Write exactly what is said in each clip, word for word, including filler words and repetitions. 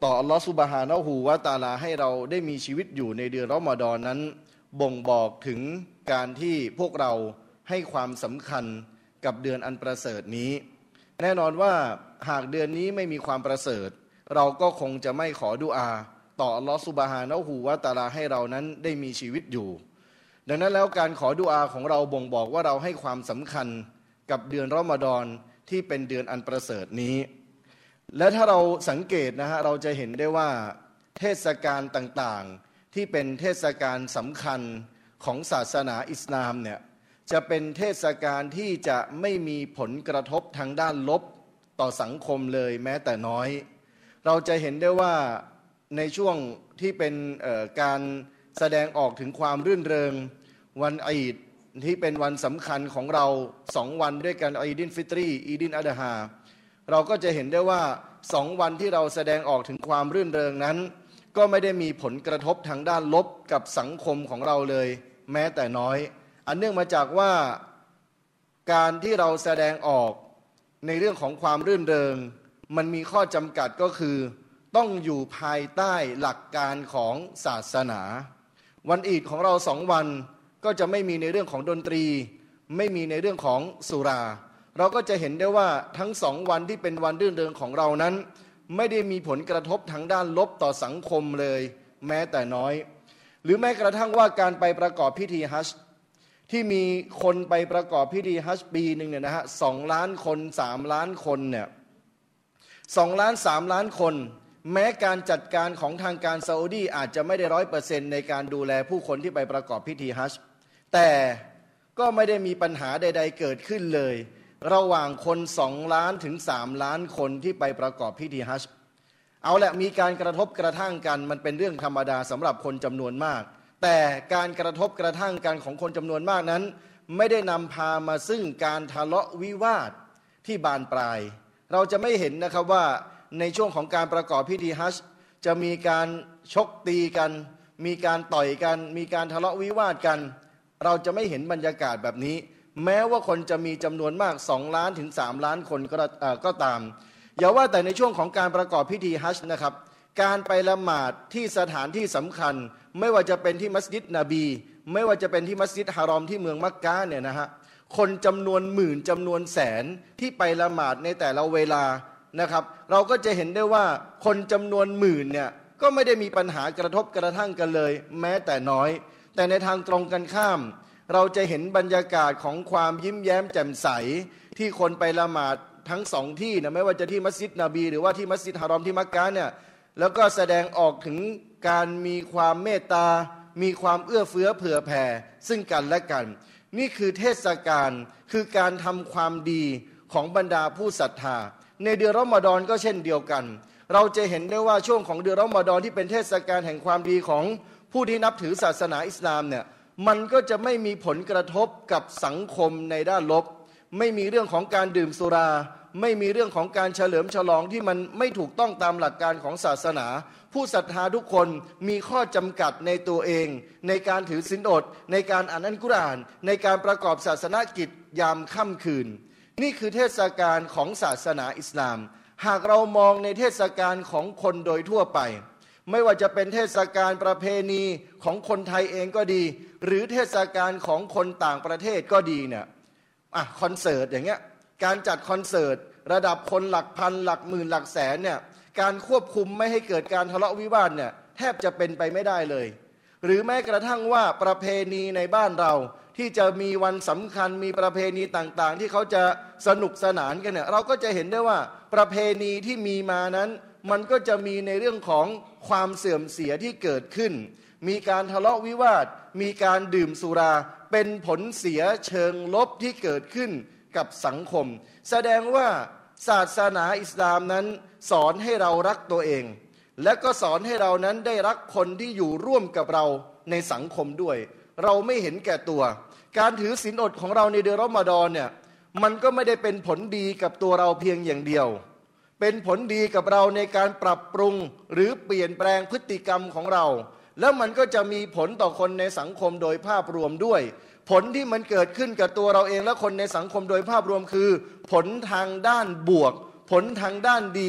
ต่ออัลลอฮฺซุบฮานะฮูวะตะอาลาให้เราได้มีชีวิตอยู่ในเดือนรอมฎอนนั้นบ่งบอกถึงการที่พวกเราให้ความสำคัญกับเดือนอันประเสริฐนี้แน่นอนว่าหากเดือนนี้ไม่มีความประเสริฐเราก็คงจะไม่ขอดุอาต่ออัลลอฮฺซุบฮานะฮูวะตะอาลาให้เรานั้นได้มีชีวิตอยู่ดังนั้นแล้วการขอดุอาของเราบ่งบอกว่าเราให้ความสำคัญกับเดือนรอมฎอนที่เป็นเดือนอันประเสริฐนี้และถ้าเราสังเกตนะฮะเราจะเห็นได้ว่าเทศกาลต่างๆที่เป็นเทศกาลสำคัญของศาสนาอิสลามเนี่ยจะเป็นเทศกาลที่จะไม่มีผลกระทบทางด้านลบต่อสังคมเลยแม้แต่น้อยเราจะเห็นได้ว่าในช่วงที่เป็นการแสดงออกถึงความรื่นเริงวันอีดที่เป็นวันสำคัญของเราสองวันด้วยกันอีดินฟิตรีอีดินอัฎฮาเราก็จะเห็นได้ว่าสองวันที่เราแสดงออกถึงความรื่นเริงนั้นก็ไม่ได้มีผลกระทบทางด้านลบกับสังคมของเราเลยแม้แต่น้อยอันเนื่องมาจากว่าการที่เราแสดงออกในเรื่องของความรื่นเริงมันมีข้อจำกัดก็คือต้องอยู่ภายใต้หลักการของศาสนาวันอีดของเราสองวันก็จะไม่มีในเรื่องของดนตรีไม่มีในเรื่องของสุราเราก็จะเห็นได้ว่าทั้งสองวันที่เป็นวันรื่นเริงของเรานั้นไม่ได้มีผลกระทบทางด้านลบต่อสังคมเลยแม้แต่น้อยหรือแม้กระทั่งว่าการไปประกอบพิธีฮัจญ์ที่มีคนไปประกอบพิธีฮัจญ์ปีหนึ่งเนี่ยนะฮะสองล้านคนสามล้านคนเนี่ยสองล้านสามล้านคนแม้การจัดการของทางการซาอุดีอาจจะไม่ได้ร้อยเปอร์เซ็นต์ในการดูแลผู้คนที่ไปประกอบพิธีฮัจญ์แต่ก็ไม่ได้มีปัญหาใดๆเกิดขึ้นเลยระหว่างคนสองล้านถึงสามล้านคนที่ไปประกอบพิธีฮัจญ์เอาละมีการกระทบกระทั่งกันมันเป็นเรื่องธรรมดาสำหรับคนจำนวนมากแต่การกระทบกระทั่งกันของคนจำนวนมากนั้นไม่ได้นำพามาซึ่งการทะเลาะวิวาทที่บานปลายเราจะไม่เห็นนะครับว่าในช่วงของการประกอบพิธีฮัจญ์จะมีการชกตีกันมีการต่อยกันมีการทะเลาะวิวาทกันเราจะไม่เห็นบรรยากาศแบบนี้แม้ว่าคนจะมีจำนวนมากสองล้านถึงสามล้านคนก็ก็ตามอย่าว่าแต่ในช่วงของการประกอบพิธีฮัจญ์นะครับการไปละหมาดที่สถานที่สำคัญไม่ว่าจะเป็นที่มัสยิดนบีไม่ว่าจะเป็นที่มัสยิดฮารอมที่เมืองมักกะเนี่ยนะฮะคนจำนวนหมื่นจำนวนแสนที่ไปละหมาดในแต่ละเวลานะครับเราก็จะเห็นได้ว่าคนจำนวนหมื่นเนี่ยก็ไม่ได้มีปัญหากระทบกระทั่งกันเลยแม้แต่น้อยแต่ในทางตรงกันข้ามเราจะเห็นบรรยากาศของความยิ้มแย้มแจ่มใสที่คนไปละหมาดทั้งสองที่นะไม่ว่าจะที่มัสยิดนบีหรือว่าที่มัสยิดฮารอมที่มักกะเนี่ยแล้วก็แสดงออกถึงการมีความเมตตามีความเอื้อเฟื้อเผื่อแผ่ซึ่งกันและกันนี่คือเทศกาลคือการทำความดีของบรรดาผู้ศรัทธาในเดือนรอมฎอนก็เช่นเดียวกันเราจะเห็นได้ว่าช่วงของเดือนรอมฎอนที่เป็นเทศกาลแห่งความดีของผู้ที่นับถือศาสนาอิสลามเนี่ยมันก็จะไม่มีผลกระทบกับสังคมในด้านลบไม่มีเรื่องของการดื่มสุราไม่มีเรื่องของการเฉลิมฉลองที่มันไม่ถูกต้องตามหลักการของศาสนาผู้ศรัทธาทุกคนมีข้อจำกัดในตัวเองในการถือศีลอดในการอ่านอัลกุรอานในการประกอบศาสนกิจยามค่ำคืนนี่คือเทศกาลของศาสนาอิสลามหากเรามองในเทศกาลของคนโดยทั่วไปไม่ว่าจะเป็นเทศกาลประเพณีของคนไทยเองก็ดีหรือเทศกาลของคนต่างประเทศก็ดีเนี่ยอ่ะคอนเสิร์ตอย่างเงี้ยการจัดคอนเสิร์ตระดับคนหลักพันหลักหมื่นหลักแสนเนี่ยการควบคุมไม่ให้เกิดการทะเลาะวิวาทเนี่ยแทบจะเป็นไปไม่ได้เลยหรือแม้กระทั่งว่าประเพณีในบ้านเราที่จะมีวันสำคัญมีประเพณีต่างๆที่เขาจะสนุกสนานกันเนี่ยเราก็จะเห็นได้ว่าประเพณีที่มีมานั้นมันก็จะมีในเรื่องของความเสื่อมเสียที่เกิดขึ้นมีการทะเลาะวิวาทมีการดื่มสุราเป็นผลเสียเชิงลบที่เกิดขึ้นกับสังคมแสดงว่าศาสนาอิสลามนั้นสอนให้เรารักตัวเองและก็สอนให้เรานั้นได้รักคนที่อยู่ร่วมกับเราในสังคมด้วยเราไม่เห็นแก่ตัวการถือศีลอดของเราในเดือนรอมฎอนเนี่ยมันก็ไม่ได้เป็นผลดีกับตัวเราเพียงอย่างเดียวเป็นผลดีกับเราในการปรับปรุงหรือเปลี่ยนแปลงพฤติกรรมของเราแล้วมันก็จะมีผลต่อคนในสังคมโดยภาพรวมด้วยผลที่มันเกิดขึ้นกับตัวเราเองและคนในสังคมโดยภาพรวมคือผลทางด้านบวกผลทางด้านดีท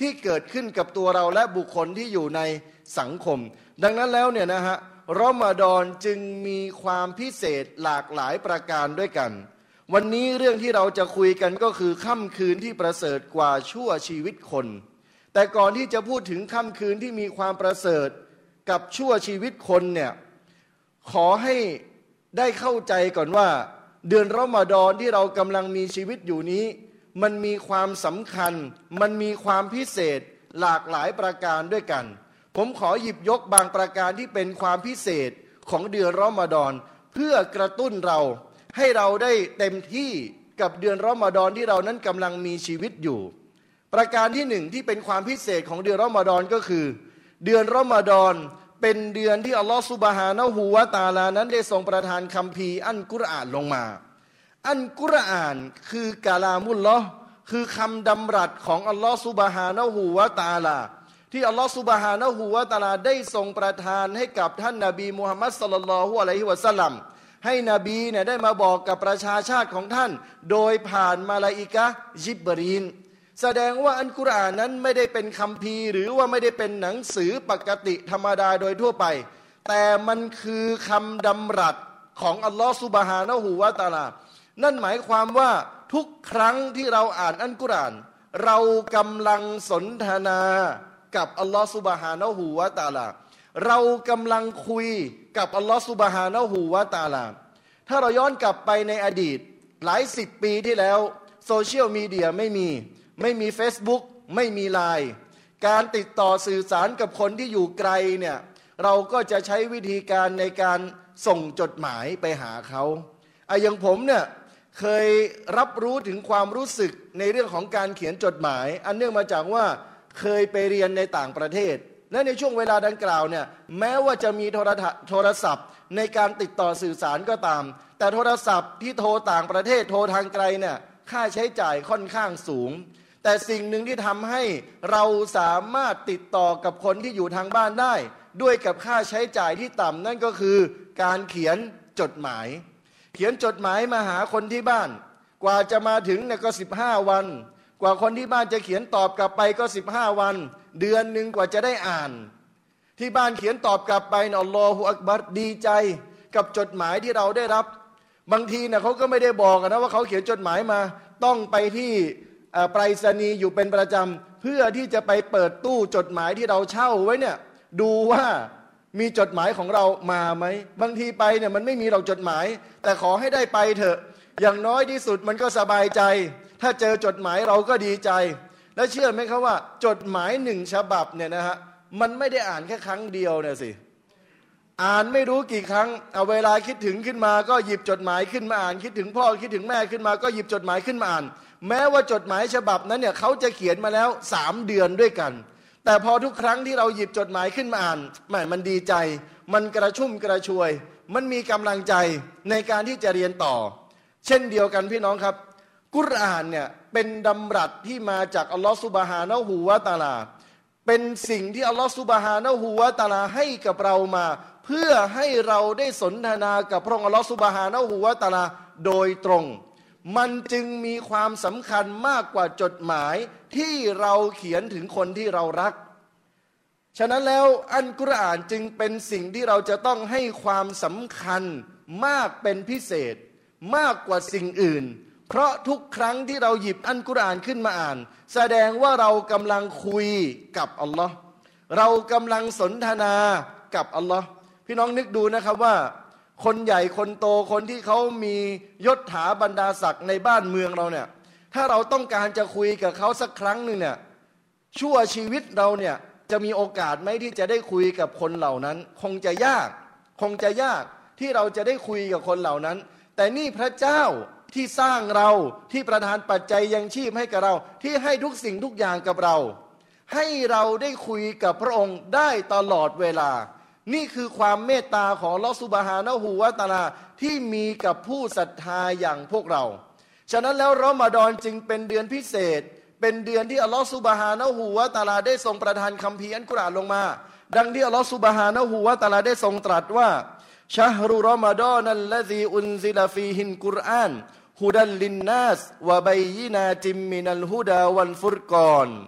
ที่เกิดขึ้นกับตัวเราและบุคคลที่อยู่ในสังคมดังนั้นแล้วเนี่ยนะฮะรอมฎอนจึงมีความพิเศษหลากหลายประการด้วยกันวันนี้เรื่องที่เราจะคุยกันก็คือค่ำคืนที่ประเสริฐกว่าชั่วชีวิตคนแต่ก่อนที่จะพูดถึงค่ำคืนที่มีความประเสริฐกับชั่วชีวิตคนเนี่ยขอให้ได้เข้าใจก่อนว่าเดือนรอมฎอนที่เรากำลังมีชีวิตอยู่นี้มันมีความสำคัญมันมีความพิเศษหลากหลายประการด้วยกันผมขอหยิบยกบางประการที่เป็นความพิเศษของเดือนรอมฎอนเพื่อกระตุ้นเราให้เราได้เต็มที่กับเดือนรอมฎอนที่เรานั้นกำลังมีชีวิตอยู่ประการที่หนึ่งที่เป็นความพิเศษของเดือนรอมฎอนก็คือเดือนรอมฎอนเป็นเดือนที่อัลลอฮฺซุบฮานะฮูวะตะอาลานั้นได้ทรงประทานคัมภีร์อัลกุรอานลงมาอัลกุรอานคือกะลามุลลอฮ์คือคำดำรัสของอัลลอฮฺซุบฮานะฮูวะตะอาลาที่อัลลอฮฺซุบฮานะฮูวะตะอาลาได้ทรงประทานให้กับท่านนบีมุฮัมมัดศ็อลลัลลอฮุอะลัยฮิวะซัลลัมให้นบีเนี่ยได้มาบอกกับประชาชาติของท่านโดยผ่านมาลาอิกะฮ์ญิบรีลแสดงว่าอัลกุรอานนั้นไม่ได้เป็นคัมภีร์หรือว่าไม่ได้เป็นหนังสือปกติธรรมดาโดยทั่วไปแต่มันคือคำดำรัสของอัลลอฮฺซุบฮานะฮูวะตะอาลานั่นหมายความว่าทุกครั้งที่เราอ่านอัลกุรอานเรากำลังสนทนากับอัลลอฮฺซุบฮานะฮูวะตะอาลาเรากำลังคุยกับอัลลอฮฺซุบฮานะฮูวะตะอาลาถ้าเราย้อนกลับไปในอดีตหลายสิบปีที่แล้วโซเชียลมีเดียไม่มีไม่มี Facebook ไม่มีไลน์การติดต่อสื่อสารกับคนที่อยู่ไกลเนี่ยเราก็จะใช้วิธีการในการส่งจดหมายไปหาเขาอ่ะอย่างผมเนี่ยเคยรับรู้ถึงความรู้สึกในเรื่องของการเขียนจดหมายอันเนื่องมาจากว่าเคยไปเรียนในต่างประเทศและในช่วงเวลาดังกล่าวเนี่ยแม้ว่าจะมีโทรโทรศัพท์ในการติดต่อสื่อสารก็ตามแต่โทรศัพท์ที่โทรต่างประเทศโทรทางไกลเนี่ยค่าใช้จ่ายค่อนข้างสูงแต่สิ่งหนึ่งที่ทำให้เราสามารถติดต่อกับคนที่อยู่ทางบ้านได้ด้วยกับค่าใช้จ่ายที่ต่ำนั่นก็คือการเขียนจดหมายเขียนจดหมายมาหาคนที่บ้านกว่าจะมาถึงเนี่ยก็สิบห้าวันกว่าคนที่บ้านจะเขียนตอบกลับไปก็สิบห้าวันเดือนหนึ่งกว่าจะได้อ่านที่บ้านเขียนตอบกลับไปอัลลอฮุอักบัรดีใจกับจดหมายที่เราได้รับบางทีเนี่ยเขาก็ไม่ได้บอกนะว่าเขาเขียนจดหมายมาต้องไปที่ไปรษณีย์อยู่เป็นประจำเพื่อที่จะไปเปิดตู้จดหมายที่เราเช่าไว้เนี่ยดูว่ามีจดหมายของเรามาไหมบางทีไปเนี่ยมันไม่มีเราจดหมายแต่ขอให้ได้ไปเถอะอย่างน้อยที่สุดมันก็สบายใจถ้าเจอจดหมายเราก็ดีใจแล้วเชื่อไหมครับว่าจดหมายหนึ่งฉบับเนี่ยนะฮะมันไม่ได้อ่านแค่ครั้งเดียวเนี่ยสิอ่านไม่รู้กี่ครั้งเอาเวลาคิดถึงขึ้นมาก็หยิบจดหมายขึ้นมาอ่านคิดถึงพ่อคิดถึงแม่ขึ้นมาก็หยิบจดหมายขึ้นมาอ่านแม้ว่าจดหมายฉบับนั้นเนี่ยเขาจะเขียนมาแล้วสามเดือนด้วยกันแต่พอทุกครั้งที่เราหยิบจดหมายขึ้นมาอ่านแหมมันดีใจมันกระชุ่มกระชวยมันมีกำลังใจในการที่จะเรียนต่อเช่นเดียวกันพี่น้องครับกุรอานเนี่ยเป็นดำรัสที่มาจากอัลลอฮฺซุบฮานะฮูวะตะอาลาเป็นสิ่งที่อัลลอฮฺซุบฮานะฮูวะตะอาลาให้กับเรามาเพื่อให้เราได้สนทนากับพระองค์อัลลอฮฺซุบฮานะฮูวะตะอาลาโดยตรงมันจึงมีความสำคัญมากกว่าจดหมายที่เราเขียนถึงคนที่เรารักฉะนั้นแล้วอัลกุรอานจึงเป็นสิ่งที่เราจะต้องให้ความสำคัญมากเป็นพิเศษมากกว่าสิ่งอื่นเพราะทุกครั้งที่เราหยิบอัลกุรอานขึ้นมาอ่านแสดงว่าเรากำลังคุยกับอัลลอฮ์เรากำลังสนทนากับอัลลอฮ์พี่น้องนึกดูนะครับว่าคนใหญ่คนโตคนที่เขามียศถาบรรดาศักดิ์ในบ้านเมืองเราเนี่ยถ้าเราต้องการจะคุยกับเขาสักครั้งหนึ่งเนี่ยชั่วชีวิตเราเนี่ยจะมีโอกาสไหมที่จะได้คุยกับคนเหล่านั้นคงจะยากคงจะยากที่เราจะได้คุยกับคนเหล่านั้นแต่นี่พระเจ้าที่สร้างเราที่ประทานปัจจัยยังชีพให้กับเราที่ให้ทุกสิ่งทุกอย่างกับเราให้เราได้คุยกับพระองค์ได้ตลอดเวลานี่คือความเมตตาของอัลเลาะห์ซุบฮานะฮูวะตะอาลาที่มีกับผู้ศรัทธาอย่างพวกเราฉะนั้นแล้วรอมฎอนจึงเป็นเดือนพิเศษเป็นเดือนที่อัลเลาะห์ซุบฮานะฮูวะตะอาลาได้ทรงประทานคัมภีร์อัลกุรอานลงมาดังที่อัลเลาะห์ซุบฮานะฮูวะตะอาลาได้ทรงตรัสว่าชะฮรุรอมฎอนัลลซีอุนซิลฟีฮิลกุรอานฮุดัลลินนัสวะบัยยินาติมมินัลฮุดาวัลฟุรกอน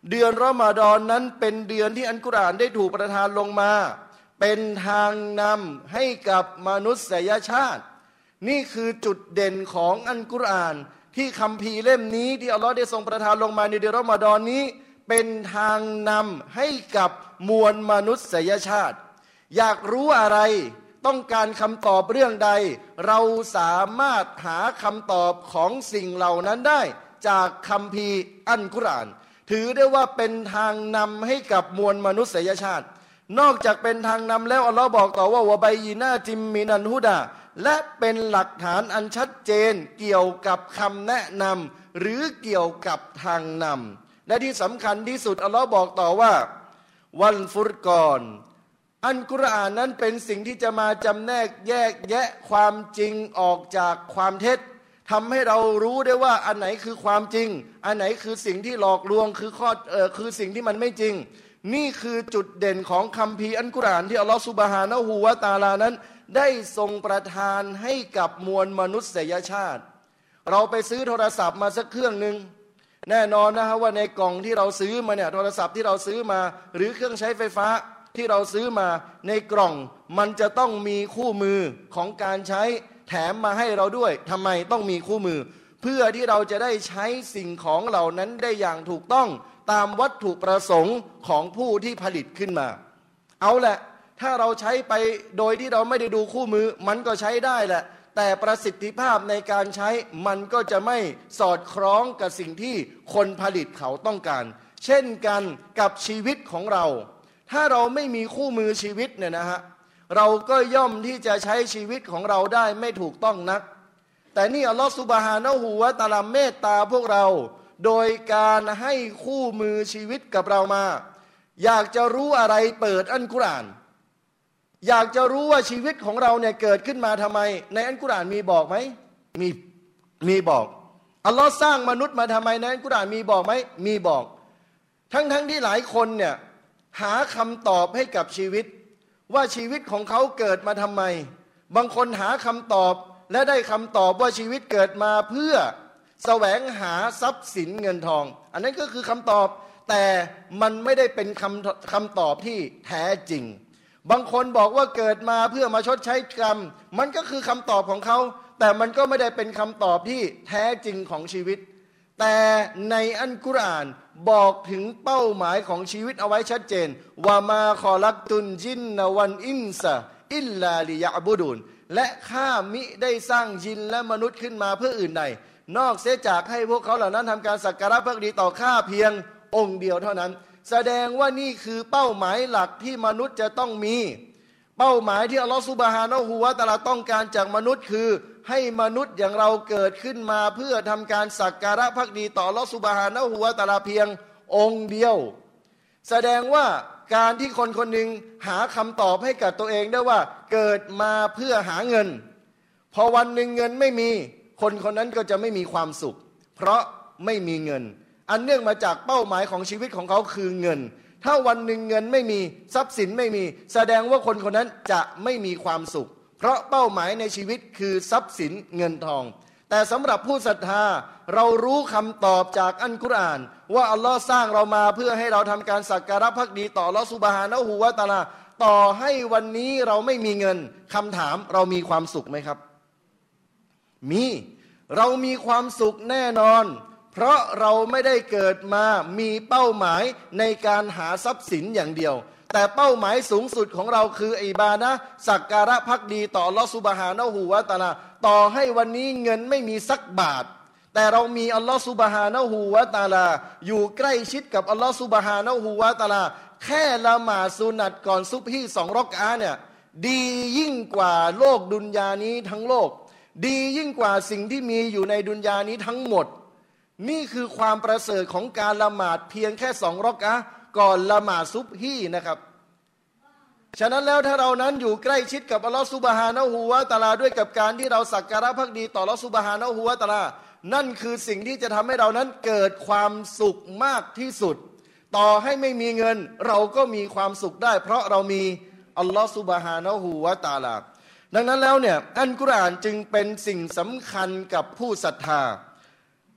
เดือนรอมฎอนนั้นเป็นเดือนที่อัลกุรอานได้ถูกประทานลงมาเป็นทางนำให้กับมนุษยชาตินี่คือจุดเด่นของอัลกุรอานที่คัมภีร์เล่มนี้ที่อัลลอฮ์ได้ทรงประทานลงมาในเดือนรอมฎอนนี้เป็นทางนำให้กับมวลมนุษยชาติอยากรู้อะไรต้องการคำตอบเรื่องใดเราสามารถหาคำตอบของสิ่งเหล่านั้นได้จากคัมภีร์อัลกุรอานถือได้ว่าเป็นทางนำให้กับมวลมนุษยชาตินอกจากเป็นทางนำแล้วอัลลอฮ์บอกต่อว่าวะบัยยินาติมมินันฮุดาและเป็นหลักฐานอันชัดเจนเกี่ยวกับคำแนะนำหรือเกี่ยวกับทางนำและที่สำคัญที่สุดอัลลอฮ์บอกต่อว่าวันฟุรกอนอัลกุรอานนั้นเป็นสิ่งที่จะมาจำแนกแยกแยะความจริงออกจากความเท็จทำให้เรารู้ได้ว่าอันไหนคือความจริงอันไหนคือสิ่งที่หลอกลวงคือข้อเอ่อคือสิ่งที่มันไม่จริงนี่คือจุดเด่นของคัมภีร์อัลกุรอานที่อัลลอฮฺซุบฮานะฮูวะตะอาลานั้นได้ทรงประทานให้กับมวลมนุษยชาติเราไปซื้อโทรศัพท์มาสักเครื่องหนึ่งแน่นอนนะฮะว่าในกล่องที่เราซื้อมาเนี่ยโทรศัพท์ที่เราซื้อมาหรือเครื่องใช้ไฟฟ้าที่เราซื้อมาในกล่องมันจะต้องมีคู่มือของการใช้แถมมาให้เราด้วยทำไมต้องมีคู่มือเพื่อที่เราจะได้ใช้สิ่งของเหล่านั้นได้อย่างถูกต้องตามวัตถุประสงค์ของผู้ที่ผลิตขึ้นมาเอาแหละถ้าเราใช้ไปโดยที่เราไม่ได้ดูคู่มือมันก็ใช้ได้แหละแต่ประสิทธิภาพในการใช้มันก็จะไม่สอดคล้องกับสิ่งที่คนผลิตเขาต้องการเช่นกันกับชีวิตของเราถ้าเราไม่มีคู่มือชีวิตเนี่ยนะฮะเราก็ย่อมที่จะใช้ชีวิตของเราได้ไม่ถูกต้องนักแต่นี่อัลลอฮฺซุบฮานะฮูวะตะอาลาเมตตาพวกเราโดยการให้คู่มือชีวิตกับเรามาอยากจะรู้อะไรเปิดอัลกุรอานอยากจะรู้ว่าชีวิตของเราเนี่ยเกิดขึ้นมาทำไมในอัลกุรอานมีบอกไหมมีมีบอกอัลลอฮ์สร้างมนุษย์มาทำไมในอัลกุรอานมีบอกไหมมีบอกทั้งทั้งที่หลายคนเนี่ยหาคำตอบให้กับชีวิตว่าชีวิตของเขาเกิดมาทำไมบางคนหาคำตอบและได้คำตอบว่าชีวิตเกิดมาเพื่อแสวงหาทรัพย์สินเงินทองอันนั้นก็คือคำตอบแต่มันไม่ได้เป็นคำคำตอบที่แท้จริงบางคนบอกว่าเกิดมาเพื่อมาชดใช้กรรมมันก็คือคำตอบของเขาแต่มันก็ไม่ได้เป็นคำตอบที่แท้จริงของชีวิตแต่ในอัลกุรอานบอกถึงเป้าหมายของชีวิตเอาไว้ชัดเจนว่ามาคอลักตุนจินนวันอินซะอิลลาลิยะบุดุนและข้ามิได้สร้างยินและมนุษย์ขึ้นมาเพื่ออื่นใดนอกเสียจากให้พวกเขาเหล่านั้นทำการสักการะภักดีต่อข้าเพียงองค์เดียวเท่านั้นแสดงว่านี่คือเป้าหมายหลักที่มนุษย์จะต้องมีเป้าหมายที่อัลลอฮฺซุบฮานะฮูวะตะอาลาต้องการจากมนุษย์คือให้มนุษย์อย่างเราเกิดขึ้นมาเพื่อทำการสักการะภักดีต่ออัลลอฮฺซุบฮานะฮูวะตะอาลาเพียงองค์เดียวแสดงว่าการที่คนคนหนึ่งหาคำตอบให้กับตัวเองได้ว่าเกิดมาเพื่อหาเงินพอวันหนึ่งเงินไม่มีคนคนนั้นก็จะไม่มีความสุขเพราะไม่มีเงินอันเนื่องมาจากเป้าหมายของชีวิตของเขาคือเงินถ้าวันหนึ่งเงินไม่มีทรัพย์สินไม่มีแสดงว่าคนคนนั้นจะไม่มีความสุขเพราะเป้าหมายในชีวิตคือทรัพย์สินเงินทองแต่สำหรับผู้ศรัทธาเรารู้คำตอบจากอัลกุรอานว่าอัลลอฮ์สร้างเรามาเพื่อให้เราทำการสักการะภักดีต่ออัลลอฮ์ซุบฮานะฮูวะตะอาลาต่อให้วันนี้เราไม่มีเงินคำถามเรามีความสุขไหมครับมีเรามีความสุขแน่นอนเพราะเราไม่ได้เกิดมามีเป้าหมายในการหาทรัพย์สินอย่างเดียวแต่เป้าหมายสูงสุดของเราคืออิบาดะห์สักการะภักดีต่ออัลลอฮฺซุบฮานะฮูวะตะอาลาต่อให้วันนี้เงินไม่มีสักบาทแต่เรามีอัลลอฮฺซุบฮานะฮูวะตะอาลาอยู่ใกล้ชิดกับอัลลอฮฺซุบฮานะฮูวะตะอาลาแค่ละหมาดสุนัตก่อนซุบฮีสองรอกอะห์เนี่ยดียิ่งกว่าโลกดุนยานี้ทั้งโลกดียิ่งกว่าสิ่งที่มีอยู่ในดุนยานี้ทั้งหมดนี่คือความประเสริฐของการละหมาดเพียงแค่สองรอกอะห์ก่อนละหมาดซุบฮีนะครับฉะนั้นแล้วถ้าเรานั้นอยู่ใกล้ชิดกับอัลลอฮฺซุบฮานะฮูวะตะอาลาด้วยกับการที่เราสักการะภักดีต่ออัลลอฮฺซุบฮานะฮูวะตะอาลานั่นคือสิ่งที่จะทำให้เรานั้นเกิดความสุขมากที่สุดต่อให้ไม่มีเงินเราก็มีความสุขได้เพราะเรามีอัลลอฮฺซุบฮานะฮูวะตะอาลาดังนั้นแล้วเนี่ยอัลกุรอานจึงเป็นสิ่งสำคัญกับผู้ศรัทธา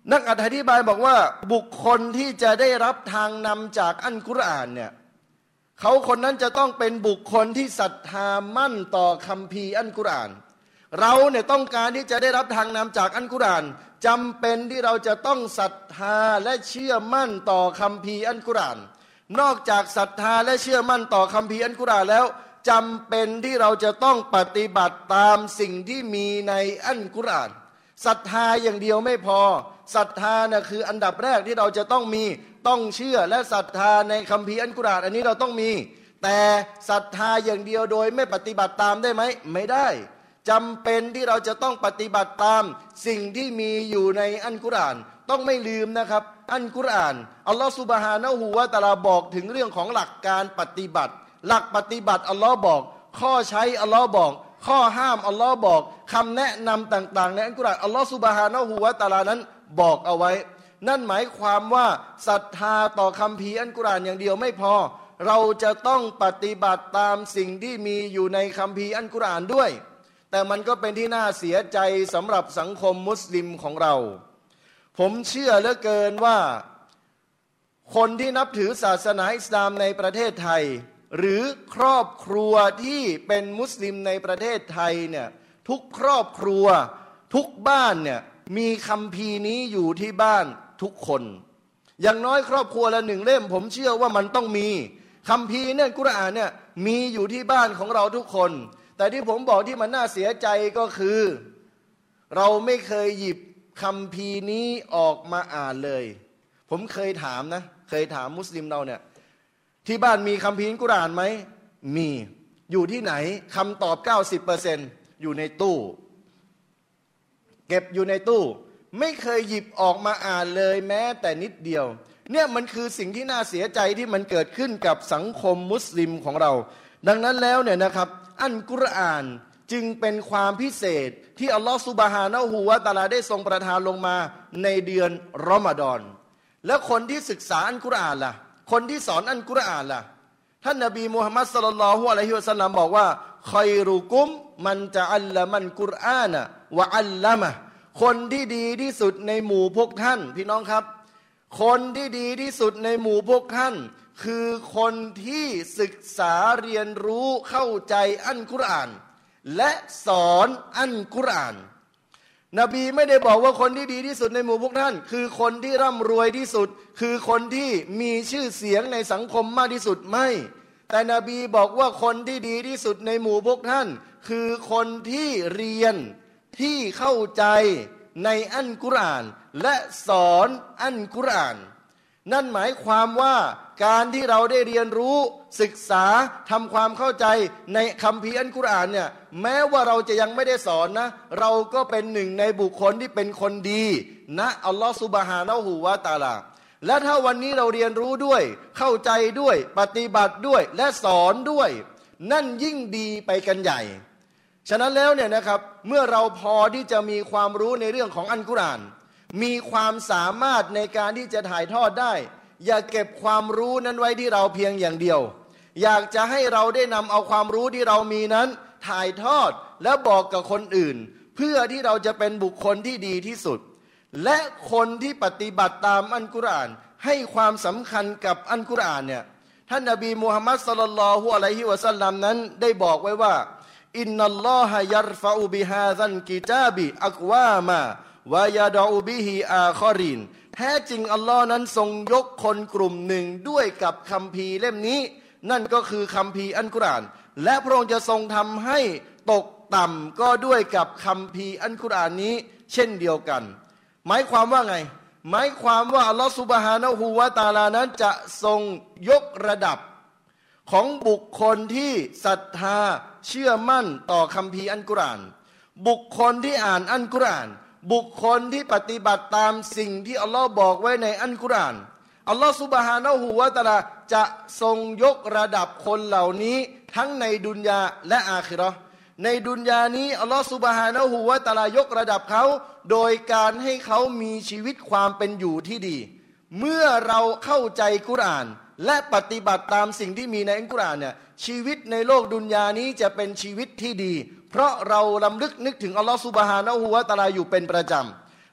นักอธิบายบอกว่าบุคคลที่จะได้รับทางนำจากอัลกุรอานเนี่ยเขาคนนั้นจะต้องเป็นบุคคลที่ศรัทธามั่นต่อคัมภีร์อัลกุรอานเราเนี่ยต้องการที่จะได้รับทางนำจากอัลกุรอานจำเป็นที่เราจะต้องศรัทธาและเชื่อมั่นต่อคัมภีร์อัลกุรอานนอกจากศรัทธาและเชื่อมั่นต่อคัมภีร์อัลกุรอานแล้วจำเป็นที่เราจะต้องปฏิบัติตามสิ่งที่มีในอัลกุรอานศรัทธาอย่างเดียวไม่พอศรัทธานะคืออันดับแรกที่เราจะต้องมีต้องเชื่อและศรัทธาในคัมภีร์อัลกุรอานอันนี้เราต้องมีแต่ศรัทธาอย่างเดียวโดยไม่ปฏิบัติตามได้ไหมไม่ได้จำเป็นที่เราจะต้องปฏิบัติตามสิ่งที่มีอยู่ในอัลกุรอานต้องไม่ลืมนะครับอัลกุรอานอัลลอฮฺซุบฮานะฮูวะตะอาลาบอกถึงเรื่องของหลักการปฏิบัติหลักปฏิบัติอัลลอฮ์บอกข้อใช้อัลลอฮ์บอกข้อห้ามอัลลอฮ์บอกคำแนะนำต่างๆในอัลกุรอานอัลลอฮ์ซุบฮานะฮูวะตะอาลานั้นบอกเอาไว้นั่นหมายความว่าศรัทธาต่อคัมภีร์อัลกุรอานอย่างเดียวไม่พอเราจะต้องปฏิบัติตามสิ่งที่มีอยู่ในคัมภีร์อัลกุรอานด้วยแต่มันก็เป็นที่น่าเสียใจสำหรับสังคมมุสลิมของเราผมเชื่อเหลือเกินว่าคนที่นับถือศาสนาอิสลามในประเทศไทยหรือครอบครัวที่เป็นมุสลิมในประเทศไทยเนี่ยทุกครอบครัวทุกบ้านเนี่ยมีคัมภีร์นี้อยู่ที่บ้านทุกคนอย่างน้อยครอบครัวละหนึ่งเล่มผมเชื่อว่ามันต้องมีคัมภีร์เนี่ยกุรอานเนี่ยมีอยู่ที่บ้านของเราทุกคนแต่ที่ผมบอกที่มันน่าเสียใจก็คือเราไม่เคยหยิบคัมภีร์นี้ออกมาอ่านเลยผมเคยถามนะเคยถามมุสลิมเราเนี่ยที่บ้านมีคัมภีร์กุรอานไหมมีอยู่ที่ไหนคำตอบ เก้าสิบเปอร์เซ็นต์ อยู่ในตู้เก็บอยู่ในตู้ไม่เคยหยิบออกมาอ่านเลยแม้แต่นิดเดียวเนี่ยมันคือสิ่งที่น่าเสียใจที่มันเกิดขึ้นกับสังคมมุสลิมของเราดังนั้นแล้วเนี่ยนะครับอัลกุรอานจึงเป็นความพิเศษที่อัลลอฮฺซุบฮานะฮูวะตะอาลาได้ทรงประทานลงมาในเดือนรอมฎอนแล้วคนที่ศึกษาอัลกุรอานล่ะคนที่สอนอัลกุรอานล่ะท่านนบีมุฮัมมัดศ็อลลัลลอฮุอะลัยฮิวะซัลลัมบอกว่าคอยรุกุมมันจะอัลละมันกุรอานะวะอัลละมะคนที่ดีที่สุดในหมู่พวกท่านพี่น้องครับคนที่ดีที่สุดในหมู่พวกท่านคือคนที่ศึกษาเรียนรู้เข้าใจอัลกุรอานและสอนอัลกุรอานนบีไม่ได้บอกว่าคนที่ดีที่สุดในหมู่พวกท่านคือคนที่ร่ำรวยที่สุดคือคนที่มีชื่อเสียงในสังคมมากที่สุดไม่แต่นบีบอกว่าคนที่ดีที่สุดในหมู่พวกท่านคือคนที่เรียนที่เข้าใจในอัลกุรอานและสอนอัลกุรอานนั่นหมายความว่าการที่เราได้เรียนรู้ศึกษาทำความเข้าใจในคัมภีร์อัลกุรอานเนี่ยแม้ว่าเราจะยังไม่ได้สอนนะเราก็เป็นหนึ่งในบุคคลที่เป็นคนดีนะอัลลอฮฺซุบฮานะฮูวะตะอาลาและถ้าวันนี้เราเรียนรู้ด้วยเข้าใจด้วยปฏิบัติด้วยและสอนด้วยนั่นยิ่งดีไปกันใหญ่ฉะนั้นแล้วเนี่ยนะครับเมื่อเราพอที่จะมีความรู้ในเรื่องของอัลกุรอานมีความสามารถในการที่จะถ่ายทอดได้อย่าเก็บความรู้นั้นไว้ที่เราเพียงอย่างเดียวอยากจะให้เราได้นำเอาความรู้ที่เรามีนั้นถ่ายทอดและบอกกับคนอื่นเพื่อที่เราจะเป็นบุคคลที่ดีที่สุดและคนที่ปฏิบัติตามอัลกุรอานให้ความสำคัญกับอัลกุรอานเนี่ยท่านนบีมุฮัมมัดศ็อลลัลลอฮุอะลัยฮิวะซัลลัมนั้นได้บอกไว้ว่าอินนัลลอฮะยัรฟะอูบิฮาซัลกิตาบิอักวามาวายาดอูบิฮิอาคอรินแท้จริงอัลลอฮ์นั้นทรงยกคนกลุ่มหนึ่งด้วยกับคัมภีร์เล่มนี้นั่นก็คือคัมภีร์อัลกุรอานและพระองค์จะทรงทำให้ตกต่ำก็ด้วยกับคัมภีร์อัลกุรอานนี้เช่นเดียวกันหมายความว่าไงหมายความว่าอัลลอฮ์ซุบฮานะฮูวะตะอาลานั้นจะทรงยกระดับของบุคคลที่ศรัทธาเชื่อมั่นต่อคัมภีร์อัลกุรอานบุคคลที่อ่านอัลกุรอานบุคคลที่ปฏิบัติตามสิ่งที่อัลลอฮ์บอกไว้ในอัลกุรอานอัลลอฮ์ซุบฮานะฮูวะตะอาลาจะทรงยกระดับคนเหล่านี้ทั้งในดุนยาและอาคิเราะห์ในดุนยานี้อัลลอฮ์ซุบฮานะฮูวะตะอาลายกระดับเขาโดยการให้เขามีชีวิตความเป็นอยู่ที่ดีเมื่อเราเข้าใจกุรอานและปฏิบัติตามสิ่งที่มีในอัลกุรอานเนี่ยชีวิตในโลกดุนยานี้จะเป็นชีวิตที่ดีเพราะเราลำลึกนึกถึงอัลลอฮฺซุบฮานะฮูวะตะอาลาอยู่เป็นประจ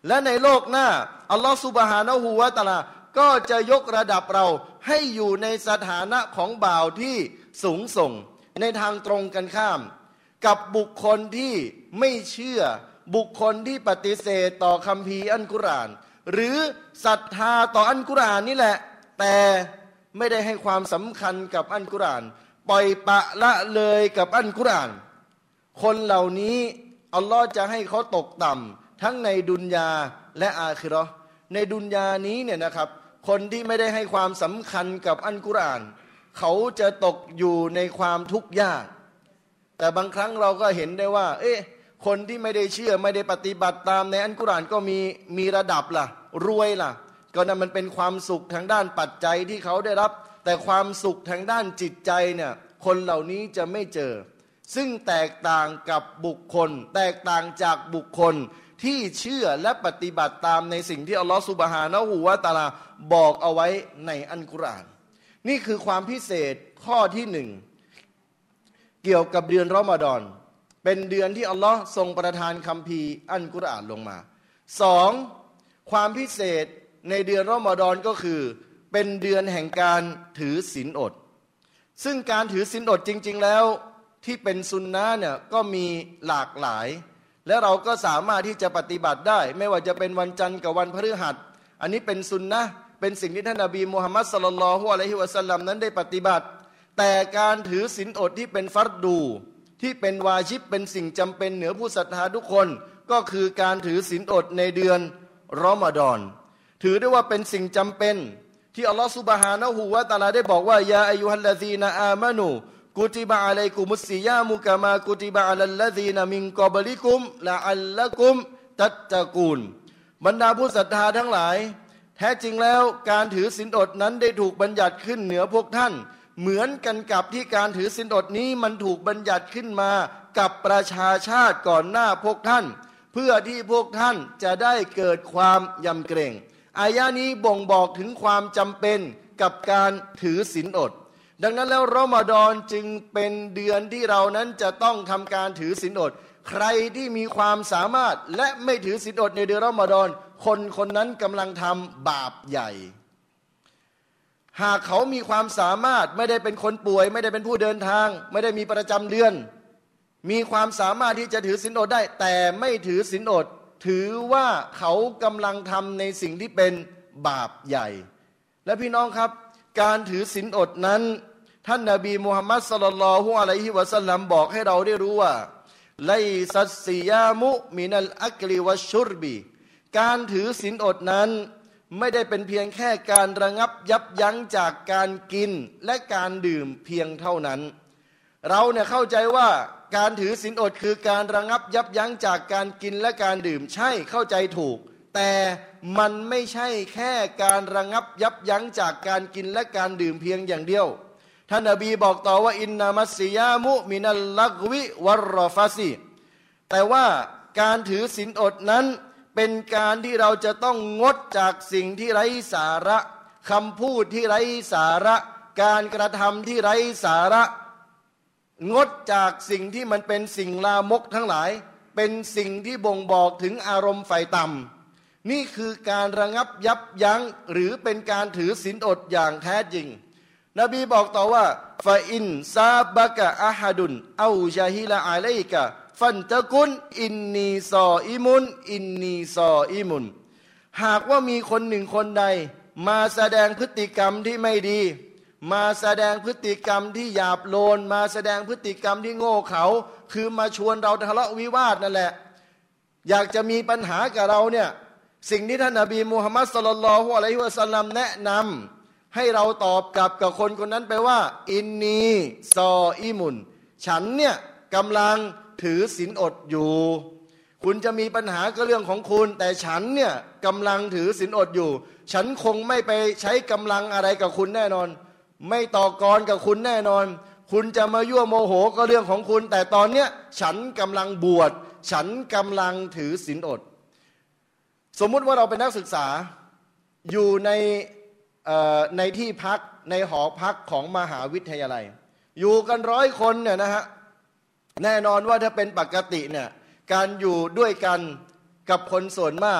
และในโลกหน้าอัลลอฮฺซุบฮานะฮูวะตะอาลาก็จะยกระดับเราให้อยู่ในสถานะของบ่าวที่สูงส่งในทางตรงกันข้ามกับบุคคลที่ไม่เชื่อบุคคลที่ปฏิเสธต่อคัมภีร์อัลกุรอานหรือศรัทธาต่ออัลกุรอานนี่แหละแต่ไม่ได้ให้ความสำคัญกับอัลกุรอานปล่อยปละละเลยกับอัลกุรอานคนเหล่านี้อัลลอฮ์จะให้เขาตกต่ำทั้งในดุนยาและอาคิเราะห์ในดุนยานี้เนี่ยนะครับคนที่ไม่ได้ให้ความสำคัญกับอัลกุรอานเขาจะตกอยู่ในความทุกข์ยากแต่บางครั้งเราก็เห็นได้ว่าเอ๊ะคนที่ไม่ได้เชื่อไม่ได้ปฏิบัติตามในอัลกุรอานก็มีมีระดับล่ะรวยล่ะก็นั่นมันเป็นความสุขทางด้านปัจจัยที่เขาได้รับแต่ความสุขทางด้านจิตใจเนี่ยคนเหล่านี้จะไม่เจอซึ่งแตกต่างกับบุคคลแตกต่างจากบุคคลที่เชื่อและปฏิบัติตามในสิ่งที่อัลลอฮฺซุบฮานะฮูวะตะอาลาบอกเอาไว้ในอัลกุรอานนี่คือความพิเศษข้อที่หนึ่งเกี่ยวกับเดือนรอมฎอนเป็นเดือนที่อัลลอฮ์ทรงประทานคัมภีร์อัลกุรอานลงมาสองความพิเศษในเดือนรอมฎอนก็คือเป็นเดือนแห่งการถือศีลอดซึ่งการถือศีลอดจริงๆแล้วที่เป็นซุนนะห์เนี่ยก็มีหลากหลายและเราก็สามารถที่จะปฏิบัติได้ไม่ว่าจะเป็นวันจันทร์กับวันพฤหัสอันนี้เป็นซุนนะห์เป็นสิ่งที่ท่านนบีมุฮัมมัดศ็อลลัลลอฮุอะลัยฮิวะซัลลัมนั้นได้ปฏิบัติแต่การถือศีลอดที่เป็นฟัรดูที่เป็นวาญิบเป็นสิ่งจำเป็นเหนือผู้ศรัทธาทุกคนก็คือการถือศีลอดในเดือนรอมฎอนถือได้ว่าเป็นสิ่งจำเป็นที่อัลลอฮฺซุบฮานะฮูวะตะอาลาได้บอกว่ายาอัยยูฮัลลซีนาอามานูกุติบะอะลัยกุมุสซิยามุกะมากุติบะอะลัลลซีนามินกอบลิกุมละอัลละกุมตัตตะกูนบรรดาผู้ศรัทธาทั้งหลายแท้จริงแล้วการถือศีลอดนั้นได้ถูกบัญญัติขึ้นเหนือพวกท่านเหมือนกันกับที่การถือศีลอดนี้มันถูกบัญญัติขึ้นมากับประชาชาติก่อนหน้าพวกท่านเพื่อที่พวกท่านจะได้เกิดความยำเกรงอายะนี้บ่งบอกถึงความจำเป็นกับการถือศีลอดดังนั้นแล้วรอมฎอนจึงเป็นเดือนที่เรานั้นจะต้องทำการถือศีลอดใครที่มีความสามารถและไม่ถือศีลอดในเดือนรอมฎอนคนคนนั้นกำลังทำบาปใหญ่หากเขามีความสามารถไม่ได้เป็นคนป่วยไม่ได้เป็นผู้เดินทางไม่ได้มีประจำเดือนมีความสามารถที่จะถือศีลอดได้แต่ไม่ถือศีลอดถือว่าเขากำลังทำในสิ่งที่เป็นบาปใหญ่และพี่น้องครับการถือศีลอดนั้นท่านนบีมุฮัมมัดศ็อลลัลลอฮุอะลัยฮิวะซัลลัมบอกให้เราได้รู้ว่าไลซัสซิยามุมินัลอักลิวัชชุรบีการถือศีลอดนั้นไม่ได้เป็นเพียงแค่การระงับยับยั้งจากการกินและการดื่มเพียงเท่านั้นเราเนี่ยเข้าใจว่าการถือศีลอดคือการระงับยับยั้งจากการกินและการดื่มใช่เข้าใจถูกแต่มันไม่ใช่แค่การระงับยับยั้งจากการกินและการดื่มเพียงอย่างเดียวท่านนบีบอกต่อว่าอินนามัสซิยามุมินัลลักวิวัรรอฟาซีแต่ว่าการถือศีลอดนั้นเป็นการที่เราจะต้องงดจากสิ่งที่ไร้สาระคำพูดที่ไร้สาระการกระทำที่ไร้สาระงดจากสิ่งที่มันเป็นสิ่งลามกทั้งหลายเป็นสิ่งที่บ่งบอกถึงอารมณ์ไฟต่ำนี่คือการระงับยับยั้งหรือเป็นการถือศีลอดอย่างแท้จริงนบีบอกต่อว่าฟาอินซาบะกะอะฮัดุนเอาชาฮิลาอะลัยกะฟันตะกุนอินนีซออิมุนอินนีซออิมุนหากว่ามีคนหนึ่งคนใดมาแสดงพฤติกรรมที่ไม่ดีมาแสดงพฤติกรรมที่หยาบโลนมาแสดงพฤติกรรมที่โง่เขลาคือมาชวนเราทะเลาะวิวาทนั่นแหละอยากจะมีปัญหากับเราเนี่ยสิ่งที่ท่านนบีมุฮัมมัดศ็อลลัลลอฮุอะลัยฮิวะซัลลัมแนะนำให้เราตอบกลับกับคนคนนั้นไปว่าอินนีซออิมุนฉันเนี่ยกำลังถือศีลอดอยู่คุณจะมีปัญหาก็เรื่องของคุณแต่ฉันเนี่ยกำลังถือศีลอดอยู่ฉันคงไม่ไปใช้กำลังอะไรกับคุณแน่นอนไม่ต่อกรกับคุณแน่นอนคุณจะมายั่วโมโหก็เรื่องของคุณแต่ตอนเนี้ยฉันกำลังบวชฉันกำลังถือศีลอดสมมุติว่าเราเป็นนักศึกษาอยู่ในในที่พักในหอพักของมหาวิทยาลัยอยู่กันร้อยคนเนี่ยนะฮะแน่นอนว่าถ้าเป็นปกติเนี่ยการอยู่ด้วยกันกับคนส่วนมาก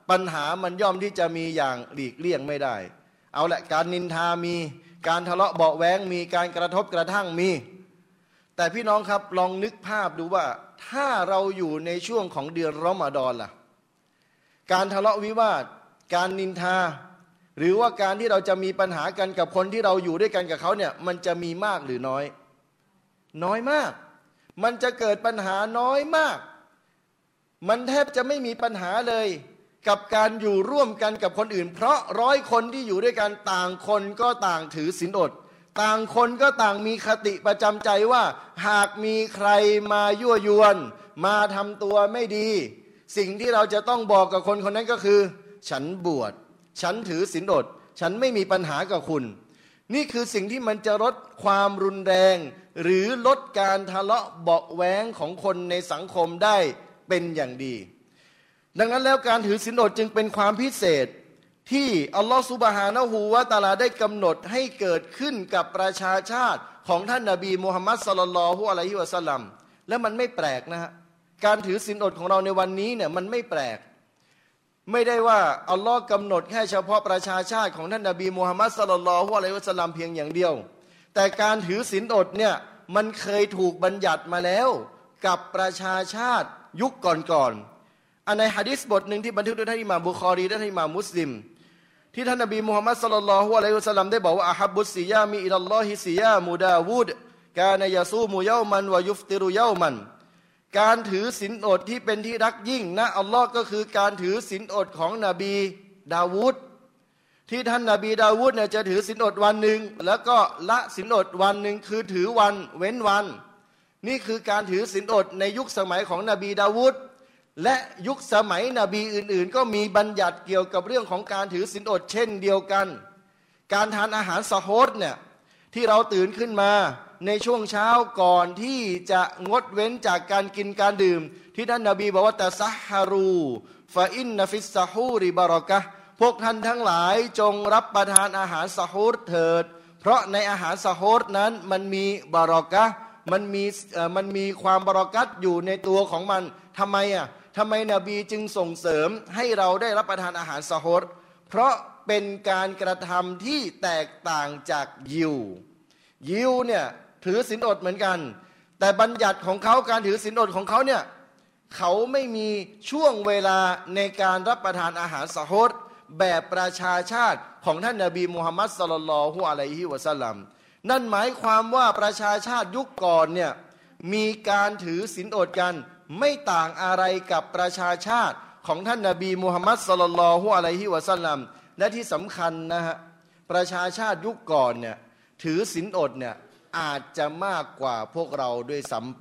ปัญหามันย่อมที่จะมีอย่างหลีกเลี่ยงไม่ได้เอาละการนินทามีการทะเลาะเบาะแว้งมีการกระทบกระทั่งมีแต่พี่น้องครับลองนึกภาพดูว่าถ้าเราอยู่ในช่วงของเดือนรอมฎอนล่ะการทะเลาะวิวาทการนินทาหรือว่าการที่เราจะมีปัญหากันกับคนที่เราอยู่ด้วยกันกับเขาเนี่ยมันจะมีมากหรือน้อยน้อยมากมันจะเกิดปัญหาน้อยมากมันแทบจะไม่มีปัญหาเลยกับการอยู่ร่วมกันกับคนอื่นเพราะร้อยคนที่อยู่ด้วยกันต่างคนก็ต่างถือศีลอดต่างคนก็ต่างมีคติประจำใจว่าหากมีใครมายั่วยวนมาทำตัวไม่ดีสิ่งที่เราจะต้องบอกกับคนคนนั้นก็คือฉันบวชฉันถือศีลอดฉันไม่มีปัญหากับคุณนี่คือสิ่งที่มันจะลดความรุนแรงหรือลดการทะเลาะเบาะแว้งของคนในสังคมได้เป็นอย่างดีดังนั้นแล้วการถือศีลอดจึงเป็นความพิเศษที่อัลลอฮฺซุบฮานะฮูวะตะอาลาได้กำหนดให้เกิดขึ้นกับประชาชาติของท่านนบีมุฮัมมัดศ็อลลัลลอฮุอะลัยฮิวะซัลลัมและมันไม่แปลกนะฮะการถือศีลอดของเราในวันนี้เนี่ยมันไม่แปลกไม่ได้ว่าอัลลอฮ์กำหนดแค่เฉพาะประชาชาติของท่านนบีมุฮัมมัดศ็อลลัลลอฮุอะลัยฮิวะซัลลัมเพียงอย่างเดียวแต่การถือศีลอดเนี่ยมันเคยถูกบัญญัติมาแล้วกับประชาชาติยุคก่อนๆอันในหะดีษบทหนึ่งที่บันทึกโดยท่านอิหม่ามบุคอรีและท่านอิหม่ามมุสลิมที่ท่านนบีมุฮัมมัดศ็อลลัลลอฮุอะลัยฮิวะซัลลัมได้บอกว่าอะฮับบุสซิยามิอิลัลลอฮิซิยามุดาวูดกานยะซูมุยอมันวะยุฟติรุยอมันการถือศีลอดที่เป็นที่รักยิ่งนะอัลลอฮ์ก็คือการถือศีลอดของนบีดาวูดที่ท่านนบีดาวูดเนี่ยจะถือศีลอดวันหนึ่งแล้วก็ละศีลอดวันหนึ่งคือถือวันเว้นวันนี่คือการถือศีลอดในยุคสมัยของนบีดาวูดและยุคสมัยนบีอื่นๆก็มีบัญญัติเกี่ยวกับเรื่องของการถือศีลอดเช่นเดียวกันการทานอาหารซะฮูรเนี่ยที่เราตื่นขึ้นมาในช่วงเช้าก่อนที่จะงดเว้นจากการกินการดื่มที่ท่านนบีบอกว่าตะซัฮฮารูฟาอินนฟิสซะฮูริบารอกะห์พวกท่านทั้งหลายจงรับประทานอาหารซะฮูรเถิดเพราะในอาหารซะฮูรนั้นมันมีบารอกะห์มันมีมันมีความบารอกัตอยู่ในตัวของมันทำไมอ่ะทำไมนบีจึงส่งเสริมให้เราได้รับประทานอาหารซะฮูรเพราะเป็นการกระทำที่แตกต่างจากยิวยิวเนี่ยถือศีลอดเหมือนกันแต่บัญญัติของเขาการถือศีลอดของเขาเนี่ยเขาไม่มีช่วงเวลาในการรับประทานอาหารซะฮูรแบบประชาชาติของท่านนบีมุฮัมมัดศ็อลลัลลอฮุอะลัยฮิวะซัลลัมนั่นหมายความว่าประชาชาติยุคก่อนเนี่ยมีการถือศีลอดกันไม่ต่างอะไรกับประชาชาติของท่านนบีมุฮัมมัดศ็อลลัลลอฮุอะลัยฮิวะซัลลัมและที่สำคัญนะฮะประชาชาติยุคก่อนเนี่ยถือศีลอดเนี่ยอาจจะมากกว่าพวกเราด้วยซ้ำไป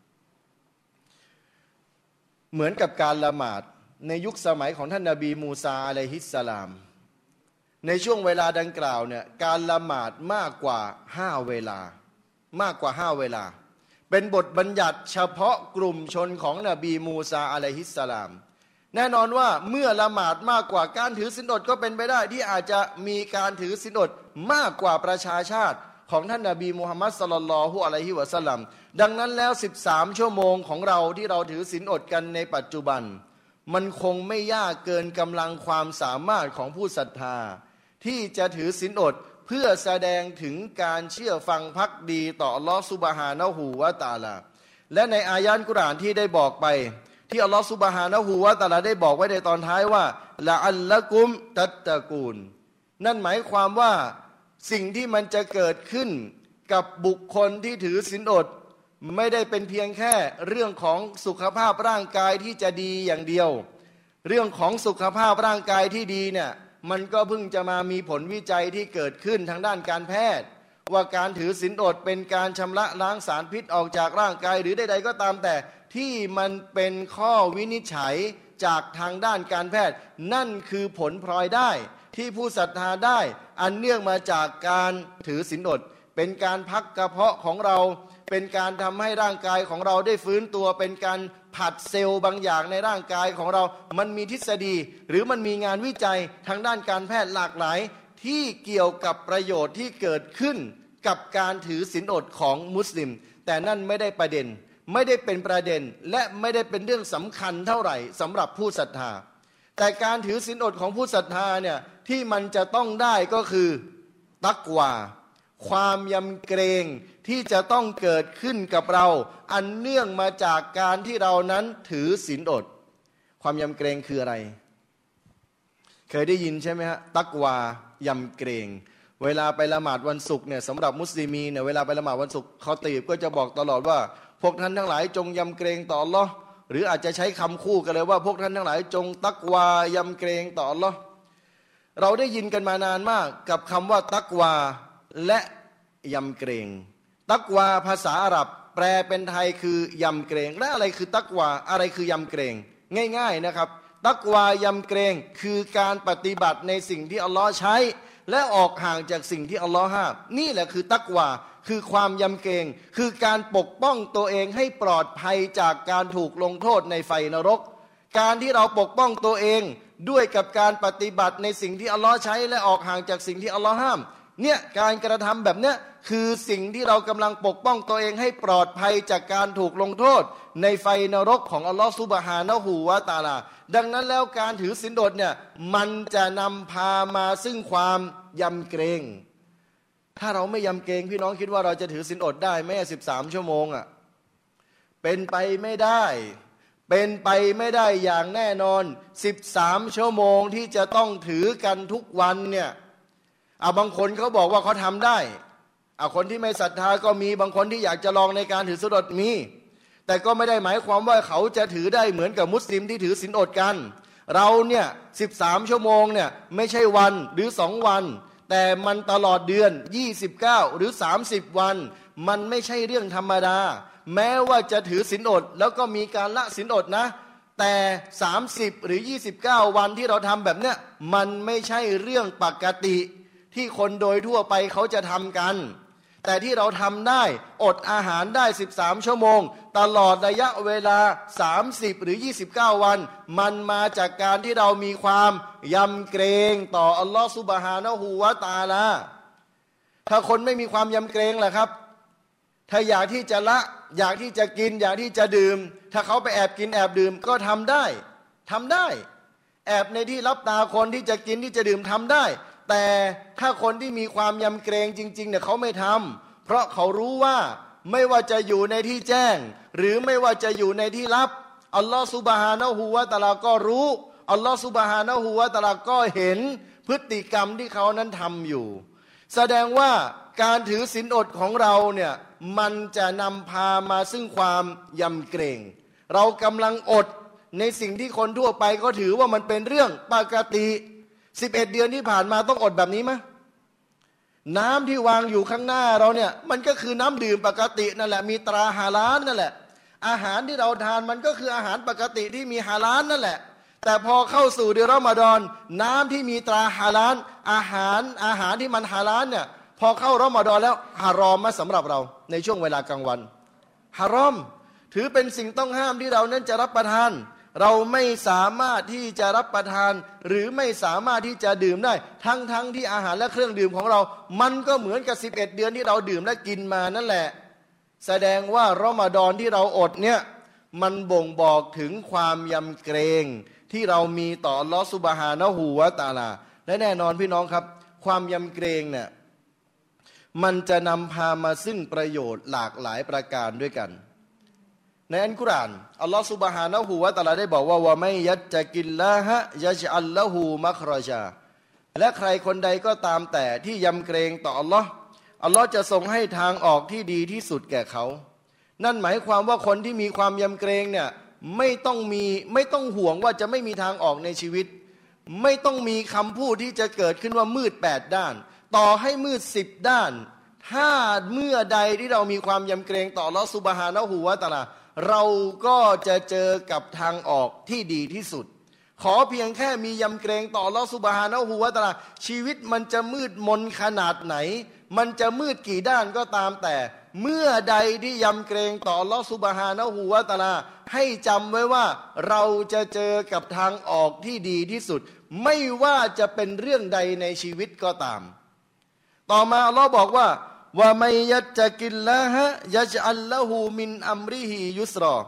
เหมือนกับการละหมาดในยุคสมัยของท่านนบีมูซาอะลัยฮิสสลามในช่วงเวลาดังกล่าวเนี่ยการละหมาดมากกว่าห้าเวลามากกว่าห้าเวลาเป็นบทบัญญัติเฉพาะกลุ่มชนของนบีมูซาอะลัยฮิสสลามแน่นอนว่าเมื่อละหมาดมากกว่าการถือศีลอดก็เป็นไปได้ที่อาจจะมีการถือศีลอดมากกว่าประชาชาติของท่านนบีมุฮัมมัดศ็อลลัลลอฮุอะลัยฮิวะซัลลัมดังนั้นแล้วสิบสามชั่วโมงของเราที่เราถือศีลอดกันในปัจจุบันมันคงไม่ยากเกินกำลังความสามารถของผู้ศรัทธาที่จะถือศีลอดเพื่อแสดงถึงการเชื่อฟังภักดีต่ออัลลอฮฺซุบฮานะฮูวะตะอาลาและในอายะห์กุรอานที่ได้บอกไปที่อัลลอฮฺซุบฮานะฮูวะตะอาลาได้บอกไว้ในตอนท้ายว่าละอัลละกุมตัตตะกูนนั่นหมายความว่าสิ่งที่มันจะเกิดขึ้นกับบุคคลที่ถือศีลอดไม่ได้เป็นเพียงแค่เรื่องของสุขภาพร่างกายที่จะดีอย่างเดียวเรื่องของสุขภาพร่างกายที่ดีเนี่ยมันก็เพิ่งจะมามีผลวิจัยที่เกิดขึ้นทางด้านการแพทย์ว่าการถือศีลอดเป็นการชำระล้างสารพิษออกจากร่างกายหรือใดๆก็ตามแต่ที่มันเป็นข้อวินิจฉัยจากทางด้านการแพทย์นั่นคือผลพลอยได้ที่ผู้ศรัทธาได้อันเนื่องมาจากการถือศีลอดเป็นการพักกระเพาะของเราเป็นการทำให้ร่างกายของเราได้ฟื้นตัวเป็นการผัดเซลล์บางอย่างในร่างกายของเรามันมีทฤษฎีหรือมันมีงานวิจัยทางด้านการแพทย์หลากหลายที่เกี่ยวกับประโยชน์ที่เกิดขึ้นกับการถือศีลอดของมุสลิมแต่นั่นไม่ได้ประเด็นไม่ได้เป็นประเด็นและไม่ได้เป็นเรื่องสำคัญเท่าไหร่สำหรับผู้ศรัทธาแต่การถือศีลอดของผู้ศรัทธาเนี่ยที่มันจะต้องได้ก็คือตักวาความยำเกรงที่จะต้องเกิดขึ้นกับเราอันเนื่องมาจากการที่เรานั้นถือศีลอดความยำเกรงคืออะไรเคยได้ยินใช่ไหมฮะตักวายำเกรงเวลาไปละหมาดวันศุกร์เนี่ยสำหรับมุสลิมีเนี่ยเวลาไปละหมาดวันศุกร์เขาตีบก็จะบอกตลอดว่าพวกท่านทั้งหลายจงยำเกรงต่ออัลเลาะห์หรืออาจจะใช้คำคู่กันเลยว่าพวกท่านทั้งหลายจงตักวายำเกรงต่ออัลเลาะห์เราได้ยินกันมานานมากกับคำว่าตักวาและยำเกรงตักวาภาษาอาหรับแปลเป็นไทยคือยำเกรงและอะไรคือตักวาอะไรคือยำเกรงง่ายๆนะครับตักวายำเกรงคือการปฏิบัติในสิ่งที่อัลลอฮ์ใช้และออกห่างจากสิ่งที่อัลลอฮ์ห้ามนี่แหละคือตักวาคือความยำเกรงคือการปกป้องตัวเองให้ปลอดภัยจากการถูกลงโทษในไฟนรกการที่เราปกป้องตัวเองด้วยกับการปฏิบัติในสิ่งที่อัลลอฮ์ใช้และออกห่างจากสิ่งที่อัลลอฮ์ห้ามเนี่ยการกระทำแบบเนี้ยคือสิ่งที่เรากำลังปกป้องตัวเองให้ปลอดภัยจากการถูกลงโทษในไฟนรกของอัลลอฮ์ซุบฮานะฮูวะตะอาลาดังนั้นแล้วการถือศีลอดเนี่ยมันจะนำพามาซึ่งความยำเกรงถ้าเราไม่ยำเกรงพี่น้องคิดว่าเราจะถือศีลอดได้ไหมสิบสามชั่วโมงอ่ะเป็นไปไม่ได้เป็นไปไม่ได้อย่างแน่นอนสิบสามชั่วโมงที่จะต้องถือกันทุกวันเนี่ยเอาบางคนเขาบอกว่าเขาทำได้เอาคนที่ไม่ศรัทธาก็มีบางคนที่อยากจะลองในการถือศีลอดมีแต่ก็ไม่ได้หมายความว่าเขาจะถือได้เหมือนกับมุสลิมที่ถือศีลอดกันเราเนี่ยสิบสามชั่วโมงเนี่ยไม่ใช่วันหรือสองวันแต่มันตลอดเดือนยี่สิบเก้าหรือสามสิบวันมันไม่ใช่เรื่องธรรมดาแม้ว่าจะถือศีลอดแล้วก็มีการละศีลอดนะแต่สามสิบหรือยี่สิบเก้าวันที่เราทำแบบเนี้ยมันไม่ใช่เรื่องปกติที่คนโดยทั่วไปเขาจะทำกันแต่ที่เราทำได้อดอาหารได้สิบสามชั่วโมงตลอดระยะเวลาสามสิบหรือยี่สิบเก้าวันมันมาจากการที่เรามีความยำเกรงต่ออัลลอฮฺซุบฮานะฮูวะตะอาลาถ้าคนไม่มีความยำเกรงล่ะครับถ้าอยากที่จะละอยากที่จะกินอยากที่จะดื่มถ้าเขาไปแอบกินแอบดื่มก็ทำได้ทำได้แอบในที่ลับตาคนที่จะกินที่จะดื่มทำได้แต่ถ้าคนที่มีความยำเกรงจริงๆเนี่ยเขาไม่ทำเพราะเขารู้ว่าไม่ว่าจะอยู่ในที่แจ้งหรือไม่ว่าจะอยู่ในที่ลับอัลลอฮฺซุบฮานะฮูวะตะอาลาก็รู้อัลลอฮฺซุบฮานะฮูวะตะอาลาก็เห็นพฤติกรรมที่เขานั้นทำอยู่แสดงว่าการถือศีลอดของเราเนี่ยมันจะนำพามาซึ่งความยำเกรงเรากำลังอดในสิ่งที่คนทั่วไปก็ถือว่ามันเป็นเรื่องปกติสิบเอ็ดเดือนที่ผ่านมาต้องอดแบบนี้ไหมน้ำที่วางอยู่ข้างหน้าเราเนี่ยมันก็คือน้ำดื่มปกตินั่นแหละมีตราฮาลาลนั่นแหละอาหารที่เราทานมันก็คืออาหารปกติที่มีฮาลาลนั่นแหละแต่พอเข้าสู่เดือนรอมฎอนน้ำที่มีตราฮาลาลอาหารอาหารที่มันฮาลาลเนี่ยพอเข้ารอมฎอนแล้วฮารอมมาสำหรับเราในช่วงเวลากลางวันฮารอมถือเป็นสิ่งต้องห้ามที่เรานั้นจะรับประทานเราไม่สามารถที่จะรับประทานหรือไม่สามารถที่จะดื่มได้ทั้งๆ ท, ที่อาหารและเครื่องดื่มของเรามันก็เหมือนกับสิบเอ็ดเดือนที่เราดื่มและกินมานั่นแหละแสดงว่ารอมฎอนที่เราอดเนี่ยมันบ่งบอกถึงความยำเกรงที่เรามีต่ออัลลอฮฺซุบฮานะฮูวะตะอาลาและแน่นอนพี่น้องครับความยำเกรงเนี่ยมันจะนำพามาซึ่งประโยชน์หลากหลายประการด้วยกันในอัลกุรอานอัลลอฮฺซุบฮานะฮูวะตะอาลาได้บอกว่าวะมัยยัตตะกิลลาฮะยัจอัลละฮูมัครจาและใครคนใดก็ตามแต่ที่ยำเกรงต่ออัลลอฮ์อัลลอฮ์จะทรงให้ทางออกที่ดีที่สุดแก่เขานั่นหมายความว่าคนที่มีความยำเกรงเนี่ยไม่ต้องมีไม่ต้องห่วงว่าจะไม่มีทางออกในชีวิตไม่ต้องมีคำพูดที่จะเกิดขึ้นว่ามืดแปดด้านต่อให้มืดสิบด้านถ้าเมื่อใดที่เรามีความยำเกรงต่ออัลลอฮ์ซุบฮานะฮูวะตะอาลาเราก็จะเจอกับทางออกที่ดีที่สุดขอเพียงแค่มียำเกรงต่ออัลลอฮฺซุบฮานะฮูวะตะอาลาชีวิตมันจะมืดมนขนาดไหนมันจะมืดกี่ด้านก็ตามแต่เมื่อใดที่ยำเกรงต่ออัลลอฮฺซุบฮานะฮูวะตะอาลาให้จำไว้ว่าเราจะเจอกับทางออกที่ดีที่สุดไม่ว่าจะเป็นเรื่องใดในชีวิตก็ตามต่อมาอัลลอฮฺบอกว่าว่ามัยยัตตะกิลลาฮะยัจอัลละฮูมินอัมริฮิยุสรอ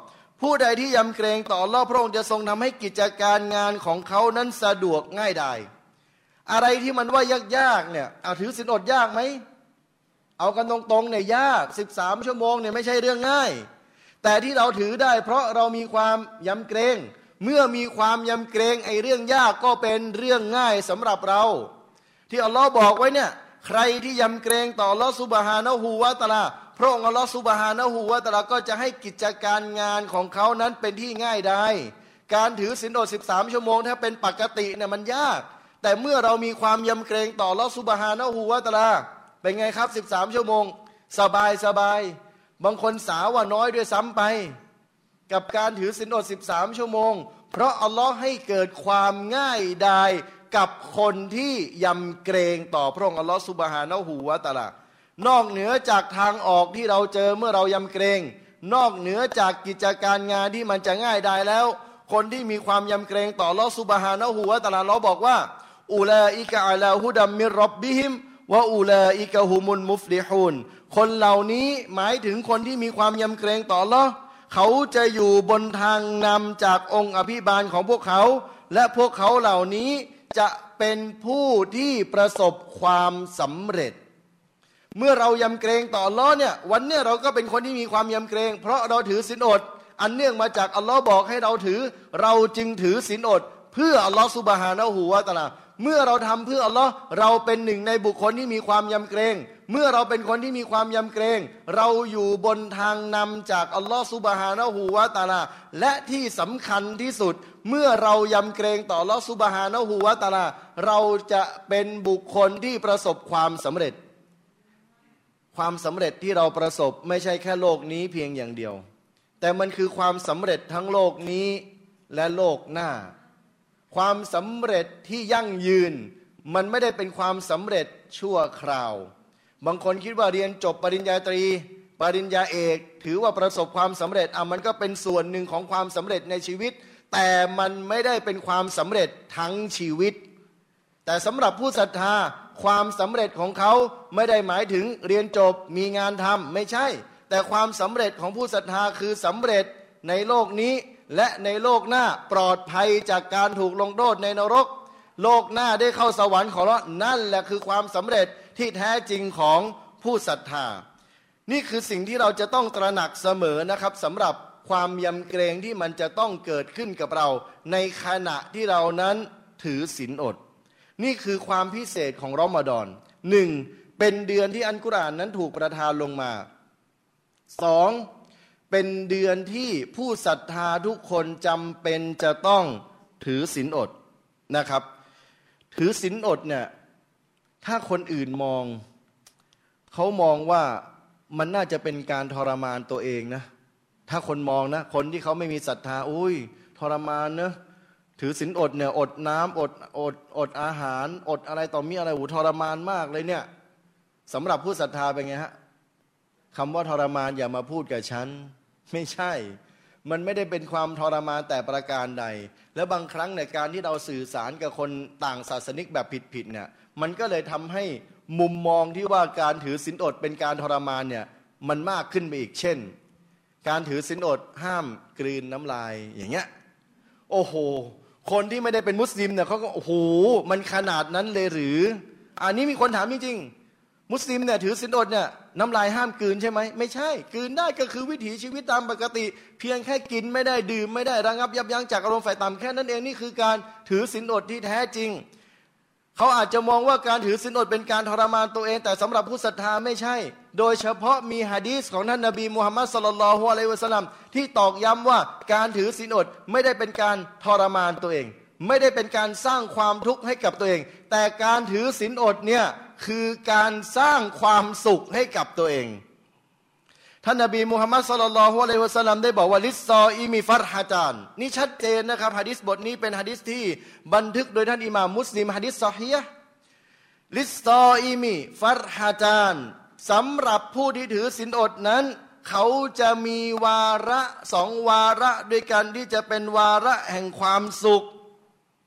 ผู้ใดที่ยำเกรงต่ออัลเลาะห์พระองค์จะทรงทำให้กิจการงานของเขานั้นสะดวกง่ายดายอะไรที่มันว่ายากๆเนี่ยเอาถือศีลอดยากไหมเอากันตรงๆเนี่ยยากสิบสามชั่วโมงเนี่ยไม่ใช่เรื่องง่ายแต่ที่เราถือได้เพราะเรามีความยำเกรงเมื่อมีความยำเกรงไอ้เรื่องยากก็เป็นเรื่องง่ายสำหรับเราที่อัลลอฮ์บอกไว้เนี่ยใครที่ยำเกรงต่ออัลลอฮ์ซุบฮานะฮูวะตะอาลาพระองค์อัลลอฮ์ซุบฮานะฮูวะตะอาลาก็จะให้กิจการงานของเขานั้นเป็นที่ง่ายได้การถือศีลอดสิบสามชั่วโมงถ้าเป็นปกติเนี่ยมันยากแต่เมื่อเรามีความยำเกรงต่ออัลลอฮ์ซุบฮานะฮูวะตะอาลาเป็นไงครับสิบสามชั่วโมงสบายสบายบางคนสาวว่าน้อยด้วยซ้ำไปกับการถือศีลอดสิบสามชั่วโมงเพราะอัลลอฮ์ให้เกิดความง่ายดายกับคนที่ยำเกรงต่อพระองค์อัลลอฮ์ซุบฮานะฮูวะตะอาลานอกเหนือจากทางออกที่เราเจอเมื่อเรายำเกรงนอกเหนือจากกิจการงานที่มันจะง่ายดายแล้วคนที่มีความยำเกรงต่ออัลลอฮ์ซุบฮานะฮูวะตะอาลาเราบอกว่าอูลาอิกะอะลาฮุดัมมิรร็อบบิฮิมวะอูลาอิกะฮุมุลมุฟลิฮูนคนเหล่านี้หมายถึงคนที่มีความยำเกรงต่ออัลลอฮ์เขาจะอยู่บนทางนำจากองค์อภิบาลของพวกเขาและพวกเขาเหล่านี้จะเป็นผู้ที่ประสบความสำเร็จเมื่อเรายำเกรงต่ออัลลอฮ์เนี่ยวันเนี้ยเราก็เป็นคนที่มีความยำเกรงเพราะเราถือศีลอดอันเนื่องมาจากอัลลอฮ์บอกให้เราถือเราจึงถือศีลอดเพื่ออัลลอฮ์ซุบฮานะฮูวะตะอาลาเมื่อเราทำเพื่ออัลลอฮ์เราเป็นหนึ่งในบุคคลที่มีความยำเกรงเมื่อเราเป็นคนที่มีความยำเกรงเราอยู่บนทางนำจากอัลลอฮ์ซุบฮานะฮูวะตะอาลาและที่สำคัญที่สุดเมื่อเรายำเกรงต่ออัลลอฮ์ซุบฮานะฮูวะตะอาลาเราจะเป็นบุคคลที่ประสบความสำเร็จความสำเร็จที่เราประสบไม่ใช่แค่โลกนี้เพียงอย่างเดียวแต่มันคือความสำเร็จทั้งโลกนี้และโลกหน้าความสำเร็จที่ยั่งยืนมันไม่ได้เป็นความสำเร็จชั่วคราวบางคนคิดว่าเรียนจบปริญญาตรีปริญญาเอกถือว่าประสบความสำเร็จอ่ะมันก็เป็นส่วนหนึ่งของความสำเร็จในชีวิตแต่มันไม่ได้เป็นความสำเร็จทั้งชีวิตแต่สำหรับผู้ศรัทธาความสำเร็จของเขาไม่ได้หมายถึงเรียนจบมีงานทำไม่ใช่แต่ความสำเร็จของผู้ศรัทธาคือสำเร็จในโลกนี้และในโลกหน้าปลอดภัยจากการถูกลงโทษในนรกโลกหน้าได้เข้าสวรรค์ของเรานั่นแหละคือความสำเร็จที่แท้จริงของผู้ศรัทธานี่คือสิ่งที่เราจะต้องตระหนักเสมอนะครับสำหรับความยำเกรงที่มันจะต้องเกิดขึ้นกับเราในขณะที่เรานั้นถือศีลอดนี่คือความพิเศษของรอมฎอนหนึ่งเป็นเดือนที่อัลกุรอานนั้นถูกประทานลงมาสองเป็นเดือนที่ผู้ศรัทธาทุกคนจำเป็นจะต้องถือศีลอดนะครับถือศีลอดเนี่ยถ้าคนอื่นมองเขามองว่ามันน่าจะเป็นการทรมานตัวเองนะถ้าคนมองนะคนที่เขาไม่มีศรัทธาอุ้ยทรมานเนะถือศีลอดเนี่ยอดน้ำอดอดอดอาหารอดอะไรต่อมีอะไรหูทรมานมากเลยเนี่ยสำหรับผู้ศรัทธาเป็นไงฮะคำว่าทรมานอย่ามาพูดกับฉันไม่ใช่มันไม่ได้เป็นความทรมานแต่ประการใดและบางครั้งในการที่เราสื่อสารกับคนต่างศาสนิกแบบผิดๆเนี่ยมันก็เลยทำให้มุมมองที่ว่าการถือศีลอดเป็นการทรมานเนี่ยมันมากขึ้นไปอีกเช่นการถือศีลอดห้ามกลืนน้ำลายอย่างเงี้ยโอ้โหคนที่ไม่ได้เป็นมุสลิมเนี่ยเขาก็โอ้โหมันขนาดนั้นเลยหรืออันนี้มีคนถามจริงๆมุสลิมเนี่ยถือศีลอดเนี่ยน้ำลายห้ามกลืนใช่ไหมไม่ใช่กลืนได้ก็คือวิถีชีวิตตามปกติเพียงแค่กินไม่ได้ดื่มไม่ได้ระงับยับยั้งจากอารมณ์ฝ่ายต่ำแค่นั้นเองนี่คือการถือศีลอดที่แท้จริงเขาอาจจะมองว่าการถือศีลอดเป็นการทรมานตัวเองแต่สำหรับผู้ศรัทธาไม่ใช่โดยเฉพาะมีหะดีษของท่านนบีมุฮัมมัดศ็อลลัลลอฮุอะลัยฮิวะซัลลัมที่ตอกย้ำว่าการถือศีลอดไม่ได้เป็นการทรมานตัวเองไม่ได้เป็นการสร้างความทุกข์ให้กับตัวเองแต่การถือศีลอดเนี่ยคือการสร้างความสุขให้กับตัวเองท่านนบีมุฮัมมัดศ็อลลัลลอฮุอะลัยฮิวะซัลลัมได้บอกว่าลิซซออีมีฟัรฮะจานนี่ชัดเจนนะครับหะดีษบทนี้เป็นหะดีษที่บันทึกโดยท่านอิหม่ามมุสลิมหะดีษซอฮีฮ์ลิซซออีมีฟัรฮะจานสำหรับผู้ที่ถือศีลอดนั้นเขาจะมีวาระสองวาระด้วยกันที่จะเป็นวาระแห่งความสุข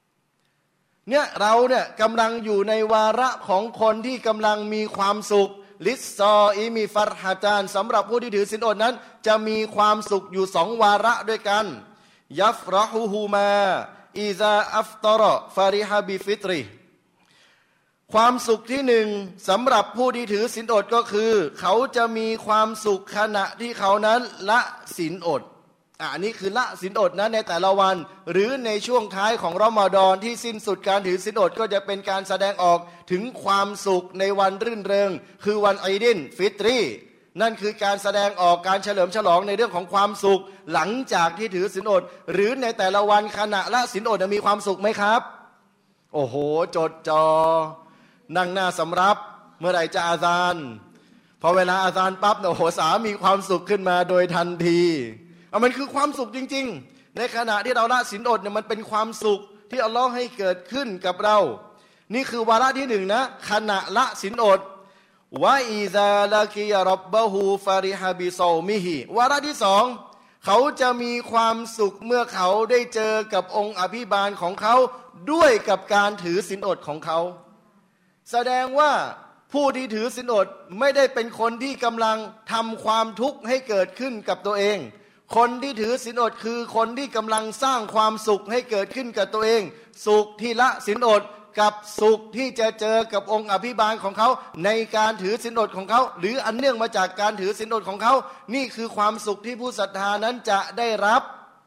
เนี่ยเราเนี่ยกำลังอยู่ในวาระของคนที่กำลังมีความสุขลิสซออิมิฟัรฮะจานสำหรับผู้ที่ถือศีลอดนั้นจะมีความสุขอยู่สองวาระด้วยกันยัฟรหูฮูมาอิซาอัฟตรฟาริฮะบิฟิตริความสุขที่หนึ่งสำหรับผู้ที่ถือศีลอดก็คือเขาจะมีความสุขขณะที่เขานั้นละศีลอดอันนี้คือละศีลอดนะในแต่ละวันหรือในช่วงท้ายของรอมฎอนที่สิ้นสุดการถือศีลอดก็จะเป็นการแสดงออกถึงความสุขในวันรื่นเริงคือวันอีดินฟิตรีนั่นคือการแสดงออกการเฉลิมฉลองในเรื่องของความสุขหลังจากที่ถือศีลอดหรือในแต่ละวันขณะละศีลอดมีความสุขไหมครับโอ้โหจดจอนั่งหน้าสำรับเมื่อไหร่จะอาซานพอเวลาอาซานปั๊บโอ้โหสามีความสุขขึ้นมาโดยทันทีเอามันคือความสุขจริงๆในขณะที่เราละศีลอดเนี่ยมันเป็นความสุขที่อัลลอฮ์ให้เกิดขึ้นกับเรานี่คือวาระที่หนึ่งนะขณะละศีลอดวะอิซาลากิยารับบะฮูฟาริฮะบิซอมิฮิวาระที่สองเขาจะมีความสุขเมื่อเขาได้เจอกับองค์อภิบาลของเขาด้วยกับการถือศีลอดของเขาแสดงว่าผู้ที่ถือศีลอดไม่ได้เป็นคนที่กำลังทำความทุกข์ให้เกิดขึ้นกับตัวเองคนที่ถือศีลอดคือคนที่กำลังสร้างความสุขให้เกิดขึ้นกับตัวเองสุขที่ละศีลอดกับสุขที่จะเจอกับองค์อภิบาลของเขาในการถือศีลอดของเขาหรืออันเนื่องมาจากการถือศีลอดของเขานี่คือความสุขที่ผู้ศรัทธานั้นจะได้รับ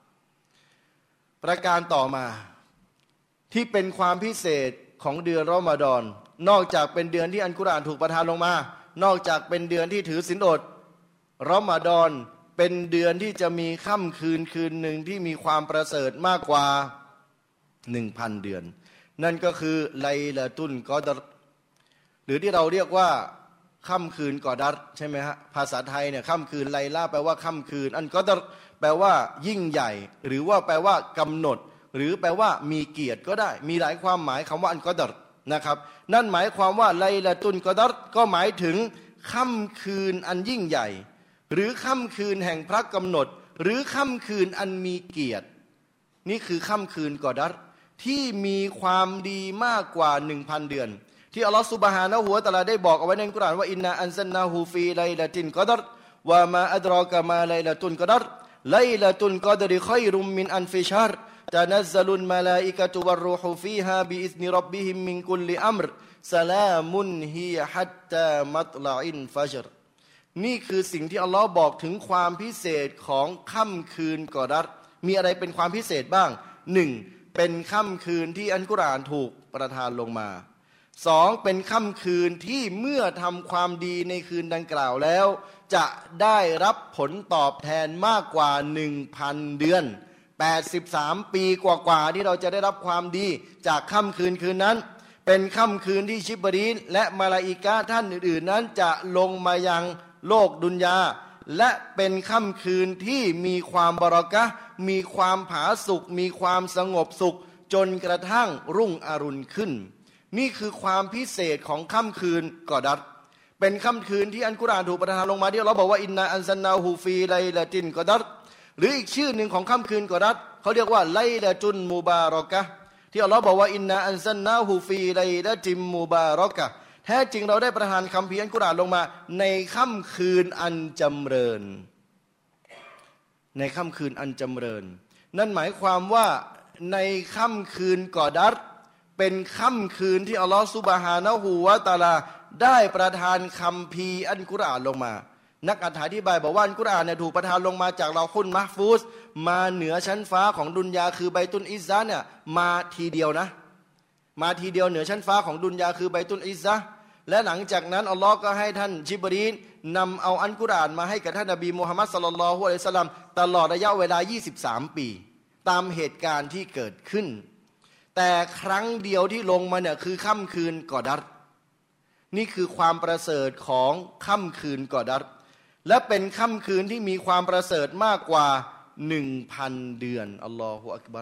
ประการต่อมาที่เป็นความพิเศษของเดือนรอมฎอนนอกจากเป็นเดือนที่อัลกุรอานถูกประทานลงมานอกจากเป็นเดือนที่ถือศีลอดรอมฎอนเป็นเดือนที่จะมีค่ำคืนคืนหนึ่งที่มีความประเสริฐมากกว่าหนึ่งพันเดือนนั่นก็คือไลลาตุลกอดรหรือที่เราเรียกว่าค่ำคืนกอดัรใช่ไหมฮะภาษาไทยเนี่ยค่ำคืนไลลาแปลว่าค่ำคืนอันกอดรแปลว่ายิ่งใหญ่หรือว่าแปลว่ากำหนดหรือแปลว่ามีเกียรติก็ได้มีหลายความหมายคำว่าอันกอดรนะครับนั่นหมายความว่าไลลาตุลกอดัรก็หมายถึงค่ำคืนอันยิ่งใหญ่หรือค่ำคืนแห่งพระกำหนดหรือค่ำคืนอันมีเกียรตินี่คือค่ำคืนกอดัรที่มีความดีมากกว่าหนึ่งพันเดือนที่อัลลอฮฺซุบฮานะฮูวะตะอาลาได้บอกเอาไว้ในกุรอานว่าอินนาอันซัลนาฮูฟีไลลาตินกอดัรวะมาอัดรอกะมาไลลาตุนกอดัรไลลาตุนกอดริค็อยรุมมินอันฟิชรตะนัซซะลุลมะลาอิกะตุวัรรูฮูฟีฮาบิอิซนิร็อบบิฮิมมินกุลลิอัมรสลามุนฮิฮัตตามัตลาอินฟัจรนี่คือสิ่งที่อัลลอฮ์บอกถึงความพิเศษของค่ำคืนกอดัรมีอะไรเป็นความพิเศษบ้างหนึ่งเป็นค่ำคืนที่อัลกุรอานถูกประทานลงมาสองเป็นค่ำคืนที่เมื่อทำความดีในคืนดังกล่าวแล้วจะได้รับผลตอบแทนมากกว่า หนึ่งพัน เดือนแปดสิบสามปีกว่าๆที่เราจะได้รับความดีจากค่ำคืนคืนนั้นเป็นค่ำคืนที่ชิบรีลและมาลาอิกะฮ์ท่านอื่นๆนั้นจะลงมายังโลกดุนยาและเป็นค่ำคืนที่มีความบารอกะห์มีความผาสุกมีความสงบสุขจนกระทั่งรุ่งอรุณขึ้นนี่คือความพิเศษของค่ำคืนกอดัรเป็นค่ำคืนที่อัลกุรอานถูกประทานลงมาที่เราบอกว่าอินนาอันซัลนาฮูฟีไลลาตินกอดัรหรืออีกชื่อหนึ่งของค่ำคืนกอดัรเขาเรียกว่าไลลาตุนมุบารอกะห์ที่อัลลอฮ์บอกว่าอินนาอันซัลนาฮูฟีไลลาติมมุบารอกะห์แท้จริงเราได้ประทานคัมภีร์อัลกุรอานลงมาในค่ำคืนอันจำเริญในค่ำคืนอันจำเริญนั่นหมายความว่าในค่ำคืนกอดัรเป็นค่ำคืนที่อัลลอฮฺซุบฮานะฮูวะตะอาลาได้ประทานคัมภีร์อัลกุรอานลงมานักอธิบายบอกว่าอัลกุรอานเนี่ยถูกประทานลงมาจากลอฮุลมะห์ฟูซมาเหนือชั้นฟ้าของดุนยาคือไบตุลอิซซะห์เนี่ยมาทีเดียวนะมาทีเดียวเหนือชั้นฟ้าของดุนยาคือไบตุลอิซซะห์และหลังจากนั้นอัลลอฮ์ก็ให้ท่านญิบรีลนำเอาอัลกุรอานมาให้กับท่านนบีมุฮัมมัดศ็อลลัลลอฮุอะลัยฮิวะซัลลัมตลอดระยะเวลายี่สิบสามปีตามเหตุการณ์ที่เกิดขึ้นแต่ครั้งเดียวที่ลงมาเนี่ยคือค่ำคืนกอดัรนี่คือความประเสริฐของค่ำคืนกอดัรและเป็นค่ำคืนที่มีความประเสริฐมากกว่าหนึ่งพันเดือนอัลลอฮฺอักบัร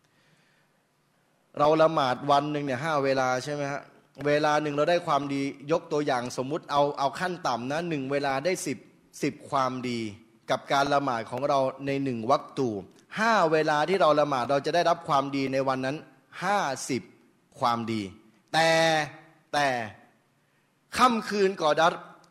เราละหมาดวันหนึ่งเนี่ยห้าเวลาใช่ไหมฮะเวลาหนึ่งเราได้ความดียกตัวอย่างสมมุติเอาเอาขั้นต่ำนะหนึ่งเวลาได้สิบสิบความดีกับการละหมาดของเราในหนึ่งวักตูห้าเวลาที่เราละหมาดเราจะได้รับความดีในวันนั้นห้าสิบความดีแต่แต่ค่ำคืนกอดัร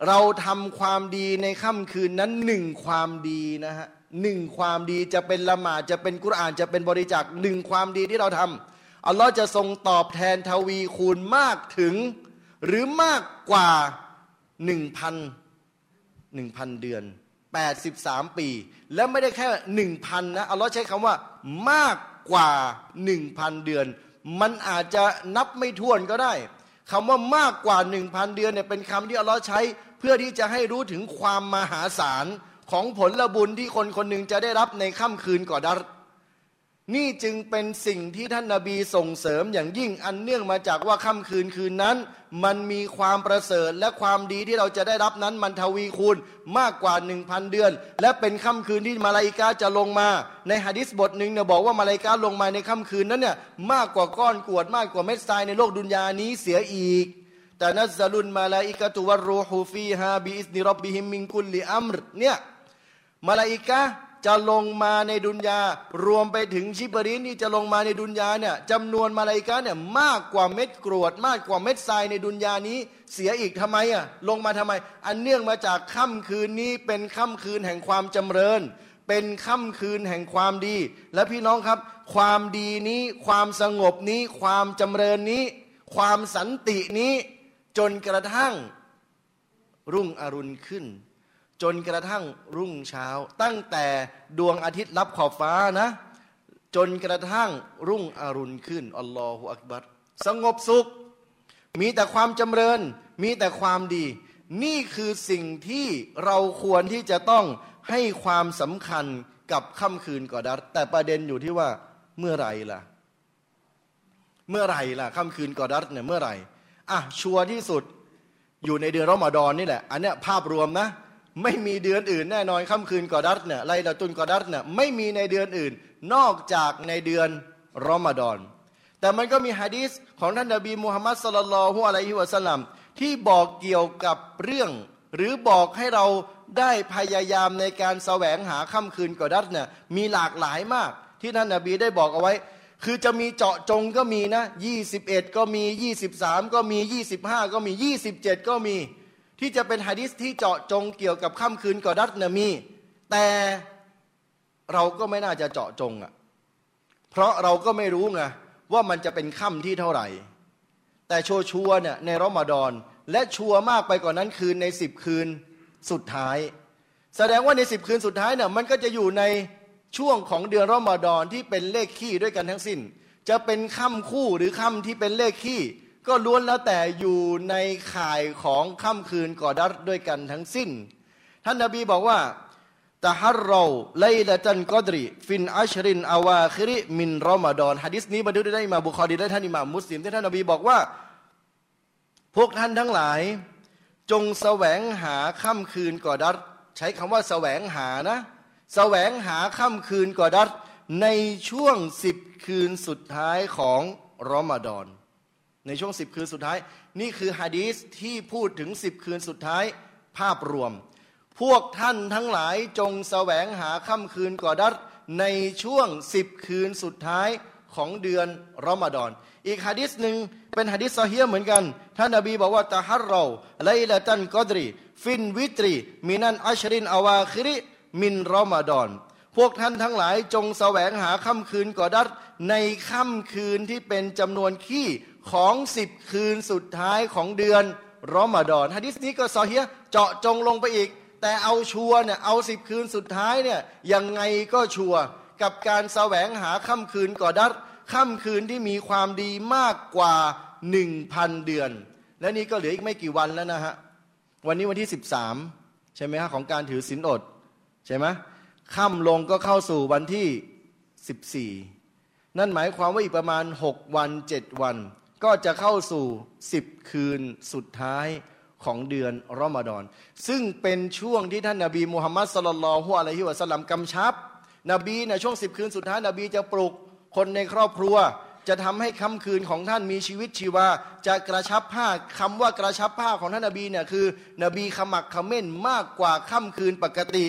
เราทำความดีในค่ำคืนนั้นหนึ่งความดีนะฮะหนึ่งความดีจะเป็นละหมาดจะเป็นกุรอานจะเป็นบริจาคหนึ่งความดีที่เราทำอัลลอฮ์จะทรงตอบแทนทวีคูณมากถึงหรือมากกว่าหนึ่งพันหนึ่งพันเดือนแปดสิบสามปีและไม่ได้แค่หนึ่งพันนะอัลลอฮ์ใช้คำว่ามากกว่าหนึ่งพันเดือนมันอาจจะนับไม่ถ้วนก็ได้คำว่ามากกว่าหนึ่งพันเดือนเนี่ยเป็นคำที่อัลลอฮ์ใช้เพื่อที่จะให้รู้ถึงความมหาศาลของผลบุญที่คนคนหนึ่งจะได้รับในค่ำคืนกอดัรนี่จึงเป็นสิ่งที่ท่านนบีส่งเสริมอย่างยิ่งอันเนื่องมาจากว่าค่ำคืนคืนนั้นมันมีความประเสริฐและความดีที่เราจะได้รับนั้นมันทวีคูณมากกว่า หนึ่งพัน เดือนและเป็นค่ำคืนที่มาลาอิกะฮ์จะลงมาในหะดีษบทหนึ่งเนี่ยบอกว่ามาลาอิกะฮ์ลงมาในค่ำคืนนั้นเนี่ยมากกว่าก้อนกรวดมากกว่าเม็ดทรายในโลกดุนยานี้เสียอีกแต่นัซลุนมาลาอิกะตุวัรรูฮูฟีฮาบิอิซนิร็อบบิฮิมมินกุลลิอัมรเนี่ยมาลาอิกะฮ์จะลงมาในดุนยารวมไปถึงชิบรีนที่จะลงมาในดุนยาเนี่ยจำนวนมาลาอิกะฮ์เนี่ยมากกว่าเม็ดกรวดมากกว่าเม็ดทรายในดุนยานี้เสียอีกทำไมอ่ะลงมาทำไมอันเนื่องมาจากค่ำคืนนี้เป็นค่ำคืนแห่งความจำเริญเป็นค่ำคืนแห่งความดีและพี่น้องครับความดีนี้ความสงบนี้ความจำเริญนี้ความสันตินี้จนกระทั่งรุ่งอรุณขึ้นจนกระทั่งรุ่งเช้าตั้งแต่ดวงอาทิตย์ลับขอบฟ้านะจนกระทั่งรุ่งอรุณขึ้นอัลลอฮฺอักบัรสงบสุขมีแต่ความจำเริญมีแต่ความดีนี่คือสิ่งที่เราควรที่จะต้องให้ความสำคัญกับค่ำคืนกอดัรแต่ประเด็นอยู่ที่ว่าเมื่อไหร่ล่ะเมื่อไหร่ล่ะค่ำคืนกอดัรเนี่ยเมื่อไหร่อ่ะชัวร์ที่สุดอยู่ในเดือนรอมฎอนนี่แหละอันเนี้ยภาพรวมนะไม่มีเดือนอื่นแน่นอนค่ำคืนกอดัรเนี่ยไลลาตุลกอดัรเนี่ยไม่มีในเดือนอื่นนอกจากในเดือนรอมฎอนแต่มันก็มีหะดีษของท่านนบีมุฮัมมัดศ็อลลัลลอฮุอะลัยฮิวะซัลลัมที่บอกเกี่ยวกับเรื่องหรือบอกให้เราได้พยายามในการแสวงหาค่ำคืนกอดัรเนี่ยมีหลากหลายมากที่ท่านนบีได้บอกเอาไว้คือจะมีเจาะจงก็มีนะยี่สิบเอ็ดก็มียี่สิบสามก็มียี่สิบห้าก็มียี่สิบเจ็ดก็มีที่จะเป็นหะดีษที่เจาะจงเกี่ยวกับค่ำคืนกอดัรเนี่ยมีแต่เราก็ไม่น่าจะเจาะจงอ่ะเพราะเราก็ไม่รู้ไงว่ามันจะเป็นค่ำที่เท่าไหร่แต่ชัวร์เนี่ยในรอมฎอนและชัวร์มากไปกว่านั้นคือในสิบคืนสุดท้ายแสดงว่าในสิบคืนสุดท้ายเนี่ยมันก็จะอยู่ในช่วงของเดือนรอมฎอนที่เป็นเลขคี่ด้วยกันทั้งสิ้นจะเป็นค่ำคู่หรือค่ำที่เป็นเลขคี่ก็ล้วนแล้วแต่อยู่ในข่ายของค่ำคืนกอดัรด้วยกันทั้งสิ้นท่านนบีบอกว่าตะฮัรเราไลละตันกอดริฟินอัชรินอาวาคิริมินรอมฎอนหะดีษนี้บันทึกได้อิหม่ามบุคอรีและท่านอิหม่ามมุสลิมที่ท่านนบีบอกว่าพวกท่านทั้งหลายจงแสวงหาค่ำคืนกอดัรใช้คำว่าแสวงหานะแสวงหาค่ำคืนกอดัรในช่วงสิบคืนสุดท้ายของรอมฎอนในช่วงสิบคืนสุดท้ายนี่คือหะดีษที่พูดถึงสิบคืนสุดท้ายภาพรวมพวกท่านทั้งหลายจงแสวงหาค่ำคืนกอดัรในช่วงสิบคืนสุดท้ายของเดือนรอมฎอนอีกหะดีษหนึ่งเป็นหะดีษซอฮีฮ์เหมือนกันท่านนบีบอกว่าตะฮัรเราไลละตันกอดริฟินวิตรีมินันอัชรินอาวาคิริมินรอมฎอนพวกท่านทั้งหลายจงแสวงหาค่ำคืนกอดัรในค่ำคืนที่เป็นจำนวนขี้ของสิบคืนสุดท้ายของเดือนรอมฎอนหะดีษนี้ก็ซอฮีฮ์เจาะจงลงไปอีกแต่เอาชัวร์เนี่ยเอาสิบคืนสุดท้ายเนี่ยยังไงก็ชัวร์กับการแสวงหาค่ำคืนกอดัรค่ำคืนที่มีความดีมากกว่าหนึ่งพันเดือนและนี่ก็เหลืออีกไม่กี่วันแล้วนะฮะวันนี้วันที่สิบสามใช่ไหมฮะของการถือศีลอดใช่ไหมค่ำลงก็เข้าสู่วันที่สิบสี่นั่นหมายความว่าอีกประมาณหกวันเจ็ดวันก็จะเข้าสู่สิบคืนสุดท้ายของเดือนรอมฎอนซึ่งเป็นช่วงที่ท่านนบีมุฮัมมัดศ็อลลัลลอฮุอะลัยฮิวะซัลลัมกำชับนบีในช่วงสิบคืนสุดท้ายนบีจะปลุกคนในครอบครัวจะทำให้ค่ำคืนของท่านมีชีวิตชีวาจะกระชับผ้าคำว่ากระชับผ้าของท่านนบีเนี่ยคือนบีขมักเขม้นมากกว่าค่ำคืนปกติ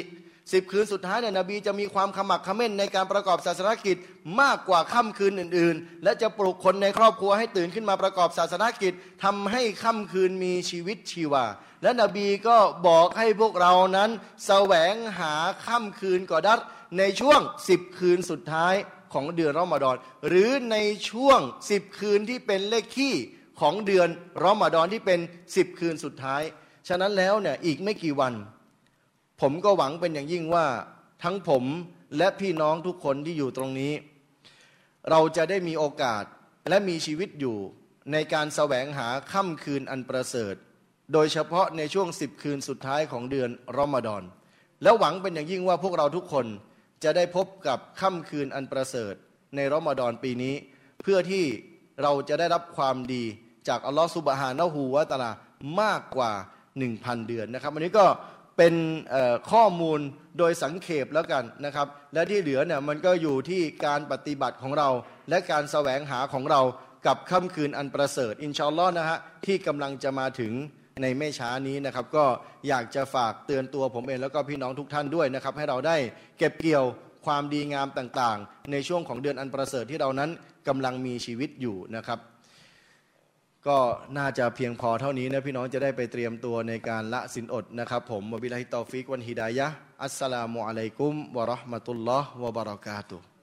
สิบคืนสุดท้ายเนี่ยนบีจะมีความขมักเขม้นในการประกอบศาสนกิจมากกว่าค่ำคืนอื่นๆและจะปลุกคนในครอบครัวให้ตื่นขึ้นมาประกอบศาสนกิจทำให้ค่ำคืนมีชีวิตชีวาและนบีก็บอกให้พวกเรานั้นแสวงหาค่ำคืนกอดัรในช่วงสิบคืนสุดท้ายของเดือนรอมฎอนหรือในช่วงสิบคืนที่เป็นเลขคี่ของเดือนรอมฎอนที่เป็นสิบคืนสุดท้ายฉะนั้นแล้วเนี่ยอีกไม่กี่วันผมก็หวังเป็นอย่างยิ่งว่าทั้งผมและพี่น้องทุกคนที่อยู่ตรงนี้เราจะได้มีโอกาสและมีชีวิตอยู่ในการแสวงหาค่ำคืนอันประเสริฐโดยเฉพาะในช่วงสิบคืนสุดท้ายของเดือนรอมฎอนแล้วหวังเป็นอย่างยิ่งว่าพวกเราทุกคนจะได้พบกับค่ำคืนอันประเสริฐในรอมฎอนปีนี้เพื่อที่เราจะได้รับความดีจากอัลลอฮฺซุบฮานะฮูวะตะอาลามากกว่า หนึ่งพัน เดือนนะครับวันนี้ก็เป็นข้อมูลโดยสังเขปแล้วกันนะครับและที่เหลือเนี่ยมันก็อยู่ที่การปฏิบัติของเราและการแสวงหาของเรากับค่ำคืนอันประเสริฐอินชาอัลลอฮ์นะฮะที่กำลังจะมาถึงในไม่ช้านี้นะครับก็อยากจะฝากเตือนตัวผมเองแล้วก็พี่น้องทุกท่านด้วยนะครับให้เราได้เก็บเกี่ยวความดีงามต่างๆในช่วงของเดือนอันประเสริฐที่เรานั้นกำลังมีชีวิตอยู่นะครับก็น่าจะเพียงพอเท่านี้นะพี่น้องจะได้ไปเตรียมตัวในการละศีลอดนะครับผมวะบิลลาฮิตตอฟิกวันฮิดายะฮ์อัสสลามุอะลัยกุมวะเราะห์มะตุลลอฮ์วะบะเราะกาตุฮ์